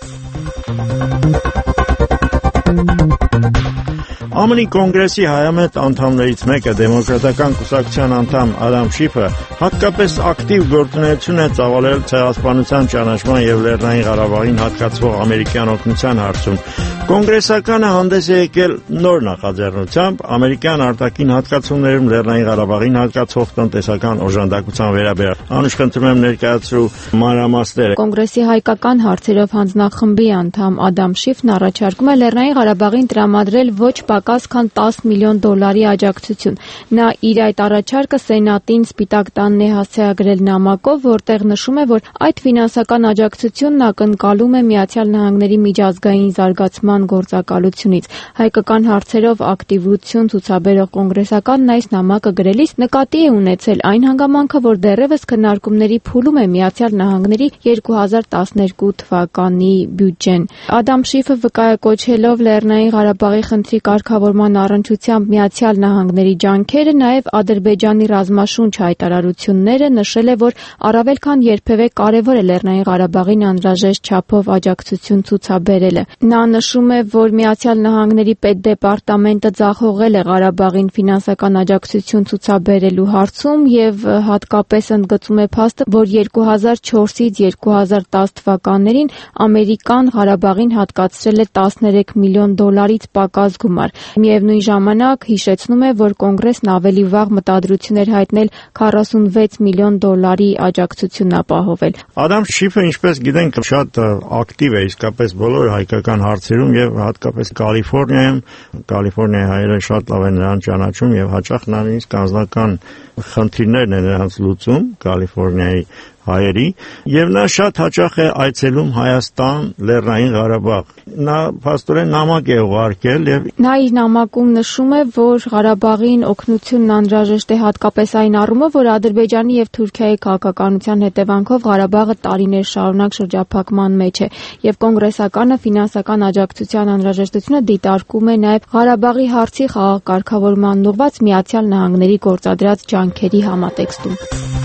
ԱՄՆ-ի կոնգրեսի հայամետ անդամներից մեկը, դեմոկրատական կուսակցության անդամ Ադամ Շիֆը, հատկապես ակտիվ գործունեություն է ծավալել ցեղասպանության ճանաչման եւ Լեռնային Ղարաբաղին հատկացվող ամերիկյան օգնության հարցում։ Կոնգրեսականը հանդես է եկել նոր նախաձեռնությամբ ամերիկյան արտաքին հատկացումներում Լեռնային Ղարաբաղին հատկացվող տնտեսական օժանդակության վերաբերյալ։ Անուշ, խնդրում եմ ներկայացրու մանրամասները։ Կոնգրեսի հայկական հարցերով հանձնախմբի անդամ Ադամ Շիֆն առաջարկում է Լեռնային Ղարաբաղին տրամադրել ոչ պակաս քան տասը միլիոն դոլարի աջակցություն։ Նա իր այդ առաջարկը Սենատին Սպիտակ տանն է հասցեագրել նամակով, որտեղ նշում է, որ այդ ֆինանսական աջակցությունն ակնկալում է Միացյալ Նահանգների միջազգային զարգացման գործակալությունից։ Հայկական հարցերով ակտիվություն ցուցաբերող կոնգրեսականն այս նամակը գրելիս նկատի է ունեցել այն հանգամանքը, որ դեռևս քննարկումների փուլում է Միացյալ Նահանգների երկու հազար տասներկու թվականի բյուջեն։ Ադամ Շիֆը վկայակոչելով Լեռնային Ղարաբաղի խնդրի կարգավորման առնչությամբ Միացյալ Նահանգների ջանքերը, նաև Ադրբեջանի ռազմաշունչ հայտարարությունները, նշել է, որ առավել քան երբևէ կարևոր է Լեռնային Ղարաբաղին անհրաժեշտ չափով աջակցություն ցուցաբերելը։ Նա նշում է, որ Միացյալ Նահանգների պետդեպարտամենտը ձախողել է Ղարաբաղին ֆինանսական աջակցություն ցուցաբերելու հարցում եւ հատկապես ընդգծում է փաստը, որ երկու հազար չորսից երկու հազար տասը թվականներին Ամերիկան Ղարաբաղին հատկացրել է տասներեք միլիոն դոլարից պակաս գումար։ Միևնույն ժամանակ հիշեցնում է, որ կոնգրեսն ավելի վաղ մտադրություն էր հայտնել քառասունվեց միլիոն դոլարի աջակցություն ապահովել։ Ադամ Շիֆը, ինչպես գիտենք, շատ ակտիվ է իսկապես բոլոր հայկական հարցերում եւ հատկապես Կալիֆոռնիայում։ Կալիֆոռնիայի հայերը շատ լավ են նրան ճանաչում եւ հաճախ նույնիսկ անձնական խնդիրներն են նրանց լուծում Կալիֆոռնիայի հայերի, եւ նա շատ հաճախ է այցելում Հայաստան, Լեռնային Ղարաբաղ։ Նա փաստորեն նամակ է ուղարկել եւ նա իր նամակում նշում է, որ Ղարաբաղին օգնությունն անհրաժեշտ է հատկապես այն առումով, որ Ադրբեջանի եւ Թուրքիայի քաղաքականության հետևանքով Ղարաբաղը տարիներ շարունակ շրջափակման մեջ է եւ կոնգրեսականը ֆինանսական աջակցության անհրաժեշտությունը դիտարկում է նաեւ Ղարաբաղի հարցի խաղաղ կարգավորման ուղղված Միացյալ Նահանգների գործադրած ջանքերի համատեքստում։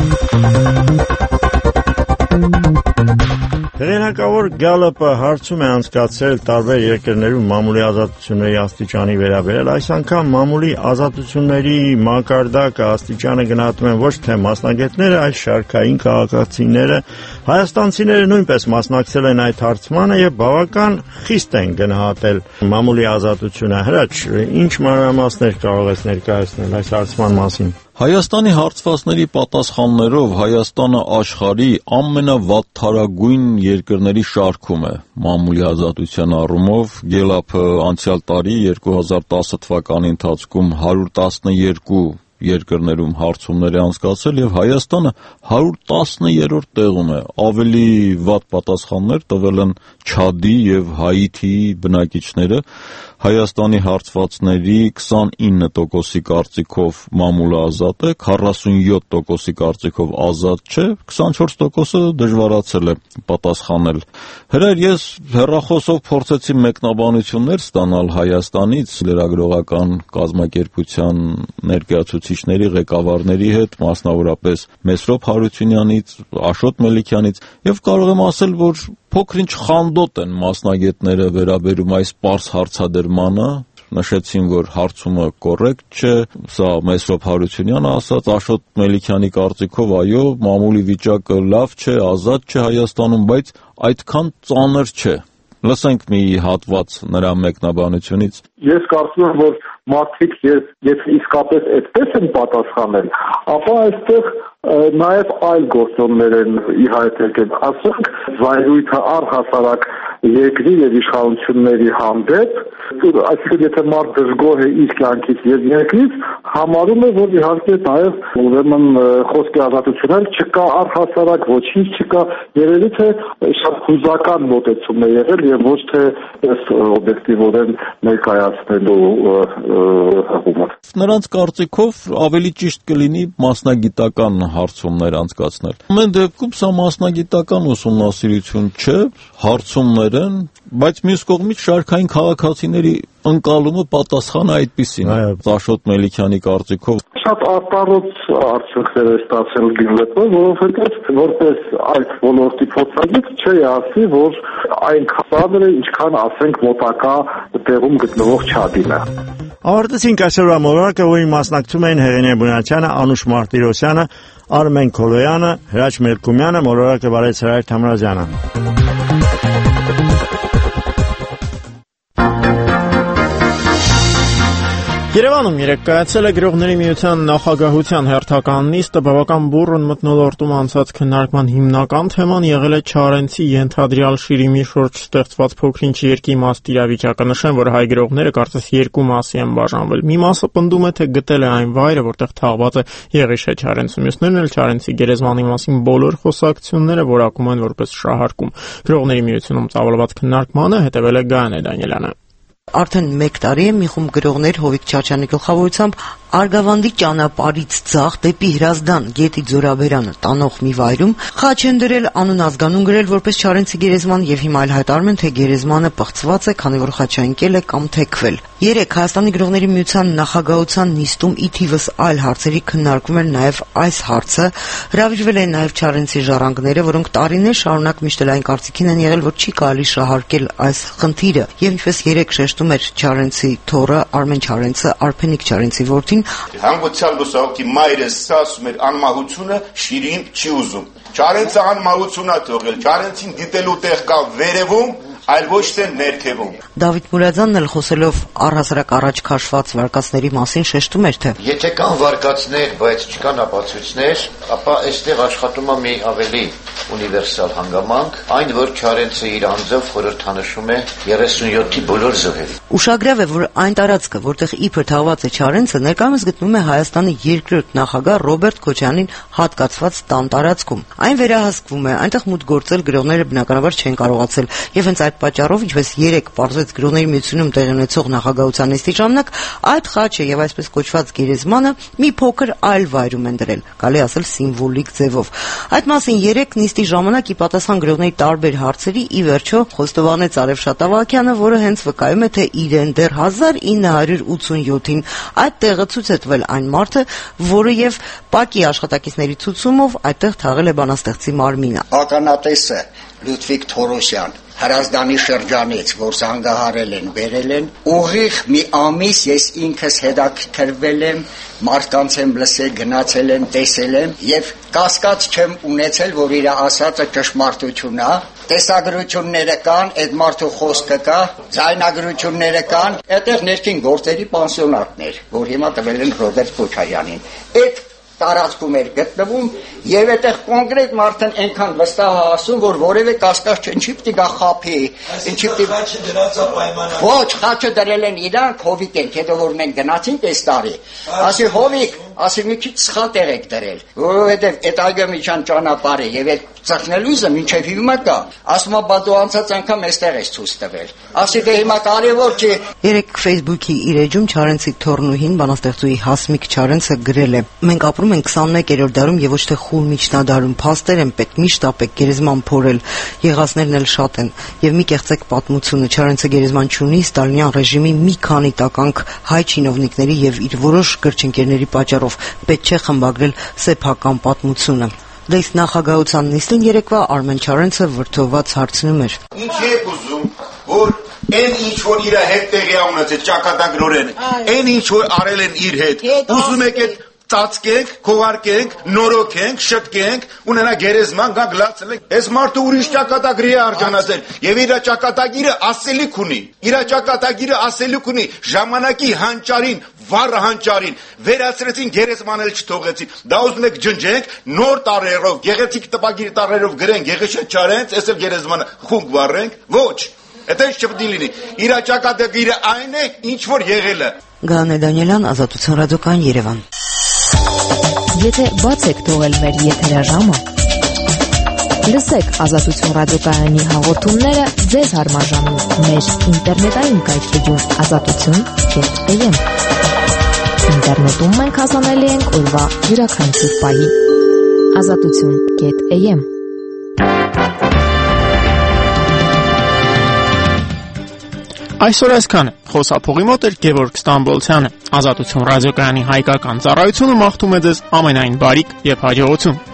Հեղինակավոր Գալոպը հարցում է անցկացրել տարբեր երկրներում մամուլի ազատությունների աստիճանի վերաբերյալ։ Այս անգամ մամուլի ազատությունների մակարդակը աստիճանը գնահատում են ոչ թե մասնագետները, այլ շարքային քաղաքացիները։ Հայաստանցիները նույնպես մասնակցել են այդ հարցմանը եւ բավական խիստ են գնահատել մամուլի ազատությունը։ Հրաչ, ինչ մանրամասներ կարող ես ներկայացնել այս հարցման մասին։ Հայաստանի հարցվածների պատասխաններով Հայաստանը աշխարհի ամենավատթարագույն երկրների շարքում է մամուլի ազատության առումով։ Գելափը անցյալ տարի երկու հազար տասը թվականի ընթացքում հարյուր տասներկու երկրներում հարցումներ է անցկացրել եւ Հայաստանը հարյուր տասներորդ տեղում է։ Ավելի վատ պատասխաններ տվել են Չադի եւ Հայիթիի բնակիչները։ Հայաստանի հարցվածների քսանինը տոկոսի կարծիքով մամուլը ազատ է, քառասունյոթ տոկոսի կարծիքով ազատ չէ, քսանչորս տոկոսը դժվարացել է պատասխանել։ Հրեր, ես հեռախոսով փորձեցի մեկնաբանություններ ստանալ Հայաստանից լրագրողական կազմակերպության ներկայացուցիչների, ղեկավարների հետ, մասնավորապես Մեսրոպ Հարությունյանից, Աշոտ Մելիքյանից, եւ կարող եմ ասել, որ փոքր-ինչ խանդոտ են մասնագետները վերաբերում այս պարզ հարցադրմանը, նշեցին, որ հարցումը կոռեկտ չէ, սա Մեսրոպ Հարությունյանը ասաց, Աշոտ Մելիքյանի կարծիքով այո, մամուլի վիճակը լավ չէ, ազատ չէ Հայաստանում, բայց այդքան ծանր չէ։ Լսենք մի հատված նրա մեկնաբանությունից։ Ես կարծում եմ, որ մարդիկ եթե իսկապես այդպես են պատասխանել, ապա այստեղ նաև այլ գործոններ են ի հայտ եկել, ասենք զայրույթը առհասարակ երկրի եւ իշխանությունների հանդեպ, այսինքն եթե մարդ դժգոհ է իր կյանքից եւ երկրից, համարում է, որ իհարկե նաև ուրեմն խոսքի ազատություն էլ չկա առհասարակ, ոչինչ չկա, երևի թե շատ հուզական մոտեցումն է եղել եւ ոչ թե օբյեկտիվորեն ներկայացնելու հղումը։ Նրանց կարծիքով ավելի ճիշտ կլինի մասնագիտական հարցումներ անցկացնել։ Ամեն դեպքում սա մասնագիտական ուսումնասիրություն չէ, հարցումներ են, բայց մյուս կողմից շարքային քաղաքացիների ընկալումը պատասխանը այդպիսին է։ Աշոտ Մելիքյանի կարծիքով շատ արտառոց արդյունքներ է ստացել Գյումրիում, որովհետև որպես այդ ոլորտի փորձագետ չի ասի, որ այնքան ծանր է, ինչքան ասենք մոտակա տեղում գտնվող Չադին է։ Ավարտեցինք այսօրվա մոլորակը, որին մասնակցում էին Հեղինե Բունյացյանը, Անուշ Մարտիրոսյանը, Արմեն Քոլոյանը, Հրաչ Մելքումյանը, մոլորակը վարեց Հրայր Թամրազյանը։ Երևանում երեկ կայացել է Գրողների միության նախագահության հերթական նիստը, բավական բուռն մթնոլորտում անցած քննարկման հիմնական թեման եղել է Չարենցի ենթադրյալ շիրիմի շուրջ ստեղծված փոքրինչ երկիմաստ իրավիճակը։ Նշեմ, որ հայ գրողները կարծես երկու մասի են բաժանվել։ Մի մասը պնդում է, թե գտել է այն վայրը, որտեղ թաղված է Եղիշե Չարենցը, մյուսներն էլ Չարենցի գերեզմանի մասին բոլոր խոսակցությունները որակում են որպես շահարկում։ Գրողների միությունում ծավալված քննարկմանը հետևել է Գայանե Դանիելյանը։ Արդեն մեկ տարի է մի խումբ գրողներ Հովիկ Չաչյանի գլխավորությամբ Արգավանդի ճանապարհից ձախ դեպի Հրազդան գետի Ձորաբերանը տանող մի վայրում խաչ են դրել, անուն ազգանուն գրել որպես Չարենցի գերեզման եւ հիմա էլ հայտարարում են, թե գերեզմանը պղծված է, քանի որ խաչը ընկել է կամ թեքվել։ Երեք Հայաստանի Գրողների միության նախագահության նիստում ի թիվս այլ հարցերի քննարկվում էր նաեւ այս հարցը, հրավիրվել են նաեւ Չարենցի ժառանգները, որոնք տարիներ շարունակ միշտ այն կարծիքին են եղել, որ չի կարելի շահարկել այս խնդիրը, եւ ինչպես երեք շեշտում էր Չարենցի թոռը Արմեն Չարենցը, Արփենիկ Չարենցի որդին, հանգուցյալ լուսահոգի մայրս ասում էր անմահությունը շիրին չի ուզում։ Չարենցը անմահություն է թողել, Չարենցին դիտելու տեղ կա վերևում, այլ ոչ թե ներքևում։ Դավիթ Մուրադյանն էլ խոսելով առհասարակ առաջ քաշված վարկածների մասին շեշտում էր, թե եթե կան վարկածներ, բայց չկան ապացույցներ, ապա այստեղ աշխատում է մի ավելի ունիվերսալ հանգամանք, այն որ Չարենցը իր անձով խորհրդանշում է երեսունյոթի բոլոր զոհերին։ Ուշագրավ է, որ այն տարածքը, որտեղ իբր թաղված է Չարենցը, ներկայումս գտնվում է Հայաստանի երկրորդ նախագահ Ռոբերտ Քոչարյանին հատկացված տան տարածքում։ Այն վերահսկվում է, այնտեղ մուտք գործել գրողները բնականաբար չեն կարողացել, եւ հենց այդ պատճառով, ինչպես երեք պարզվեց Գրողների միությունում տեղի ունեցող նախագահության նիստի ժամանակ, այդ խաչը եւ այսպես կոչված գերեզմանը մի փոքր այլ վայրում են դրել, կարելի ասել սիմվոլիկ ձևով։ Այդ մասին երեք նիստի ժամանակ ի պատասխան գրողների տարբեր հարցերի ի վերջո խոստովանեց Արև Շատավակյանը, որը հենց վկայում է, թե իրեն դեռ հազար ինը հարյուր ութսունյոթին այդ տեղը ցույց է տվել այն մարդը, որը եւ ՊԱԿ-ի աշխատակիցների ցուցումով այդտեղ թաղել է բանաստեղծի մարմինը։ Ականատեսը Լյուդվիգ Թորոսյան Հրազդանի շրջանից, որ զանգահարել են, բերել են, ուղիղ մի ամիս ես ինքս հետաքրքրվել եմ, մարդկանց եմ լսել, գնացել եմ, տեսել եմ եւ կասկած չեմ ունեցել, որ իր ասածը ճշմարտություն է։ Տեսագրությունները կան, այդ մարդու խոսքը կա, ձայնագրությունները կան, այդտեղ ներքին գործերի պանսիոնատներ, որ հիմա տվել են Ռոբերտ Քոչարյանին։ Այդ տարածքում էր գտնվում եւ այդտեղ կոնկրետ մարդն այնքան վստահ է ասում, որ որևէ կասկած չէ, ինչի պիտի գա խափի, ինչի պիտի խաչը դրած է պայմանական։ Ոչ, խաչը դրել են իրանք, Հովիկ են, հետո որ մենք գնացինք այս տարի, ասի Հովիկ ասի մի քիչ սխալ տեղ եք դրել, որովհետև այդ Ագամիջյան ճանապարհը եւ այդ ծխնելույզը մինչեւ հիմա կա։ Ասում է բա դու անցած անգամ էստեղ ես ցույց տվել։ Ասի դե հիմա կարևոր չի։ Երեք Facebook-ի իր էջում Չարենցի թորնուհին բանաստեղծուհի Հասմիկ Չարենցը գրել է. մենք ապրում ենք քսաներկերորդ դարում եւ ոչ թե խուլ միջնադարում, փաստեր են պետք միշտ ապեք գերեզման փորել, եղածներն էլ շատ են եւ մի կեղծեք պատմությունը Չարենցը գերեզման չունի ստալինյան ռեժիմի մի քանի տականք հայ չինովնիկների եւ իր որոշ գրչընկերների պատճառով պետք չէ խմբագրել սեփական պատմությունը։ Դες նախագահության նիստին երեկվա Արմեն Չարենցը վրդովված հարցնում էր. Ինչ եք ուզում, որ այն ինչ որ իր հետ տեղի ունեցել ճակատագրորեն, այն ինչ որ արել են իր հետ, ուզում եք այդ ծածկենք, քողարկենք, նորոգենք, շտկենք, ունենա գերեզման գանք լացել ենք։ Այս մարդը ուրիշ ճակատագրի է արժանացել եւ իր ճակատագիրը ասելիք ունի։ Իր ճակատագիրը ասելիք ունի ժամանակի հանճարին, վառ հանճարին, վերացրեցին գերեզմանել չթողեցին։ Դա ուզում եք ջնջենք, նոր տարերով, գեղեցիկ տպագիր տարերով գրենք, Եղիշե Չարենց, այսօր գերեզմանը խունկ վառենք։ Ոչ։ Դա չպետք է լինի։ Իր ճակատագիրը այն է, ինչ որ եղել է։ Գանե Դանիելյան, Ազատություն ռադիոկայան, Երևան։ Եթե բաց եք թողել մեր եթերաժամը, լսեք Ազատություն ռադիոկայանի հաղորդումները ձեզ հարմարժանում մեր ինտերնետային կայքեջում ազատություն կետ եմ։ Ինտերնետում մենք հասանելի ենք օրվա յուրաքանչյուր պահի ազատություն կետ եմ։ Այսօր այսքանը խոսափողի մոտ էր Գևորգ Ստամբոլցյանը։ Ազատություն ռադիոկայանի հայկական ծառայությունը մաղթում է ձեզ ամենայն բարիք եւ հաջողություն։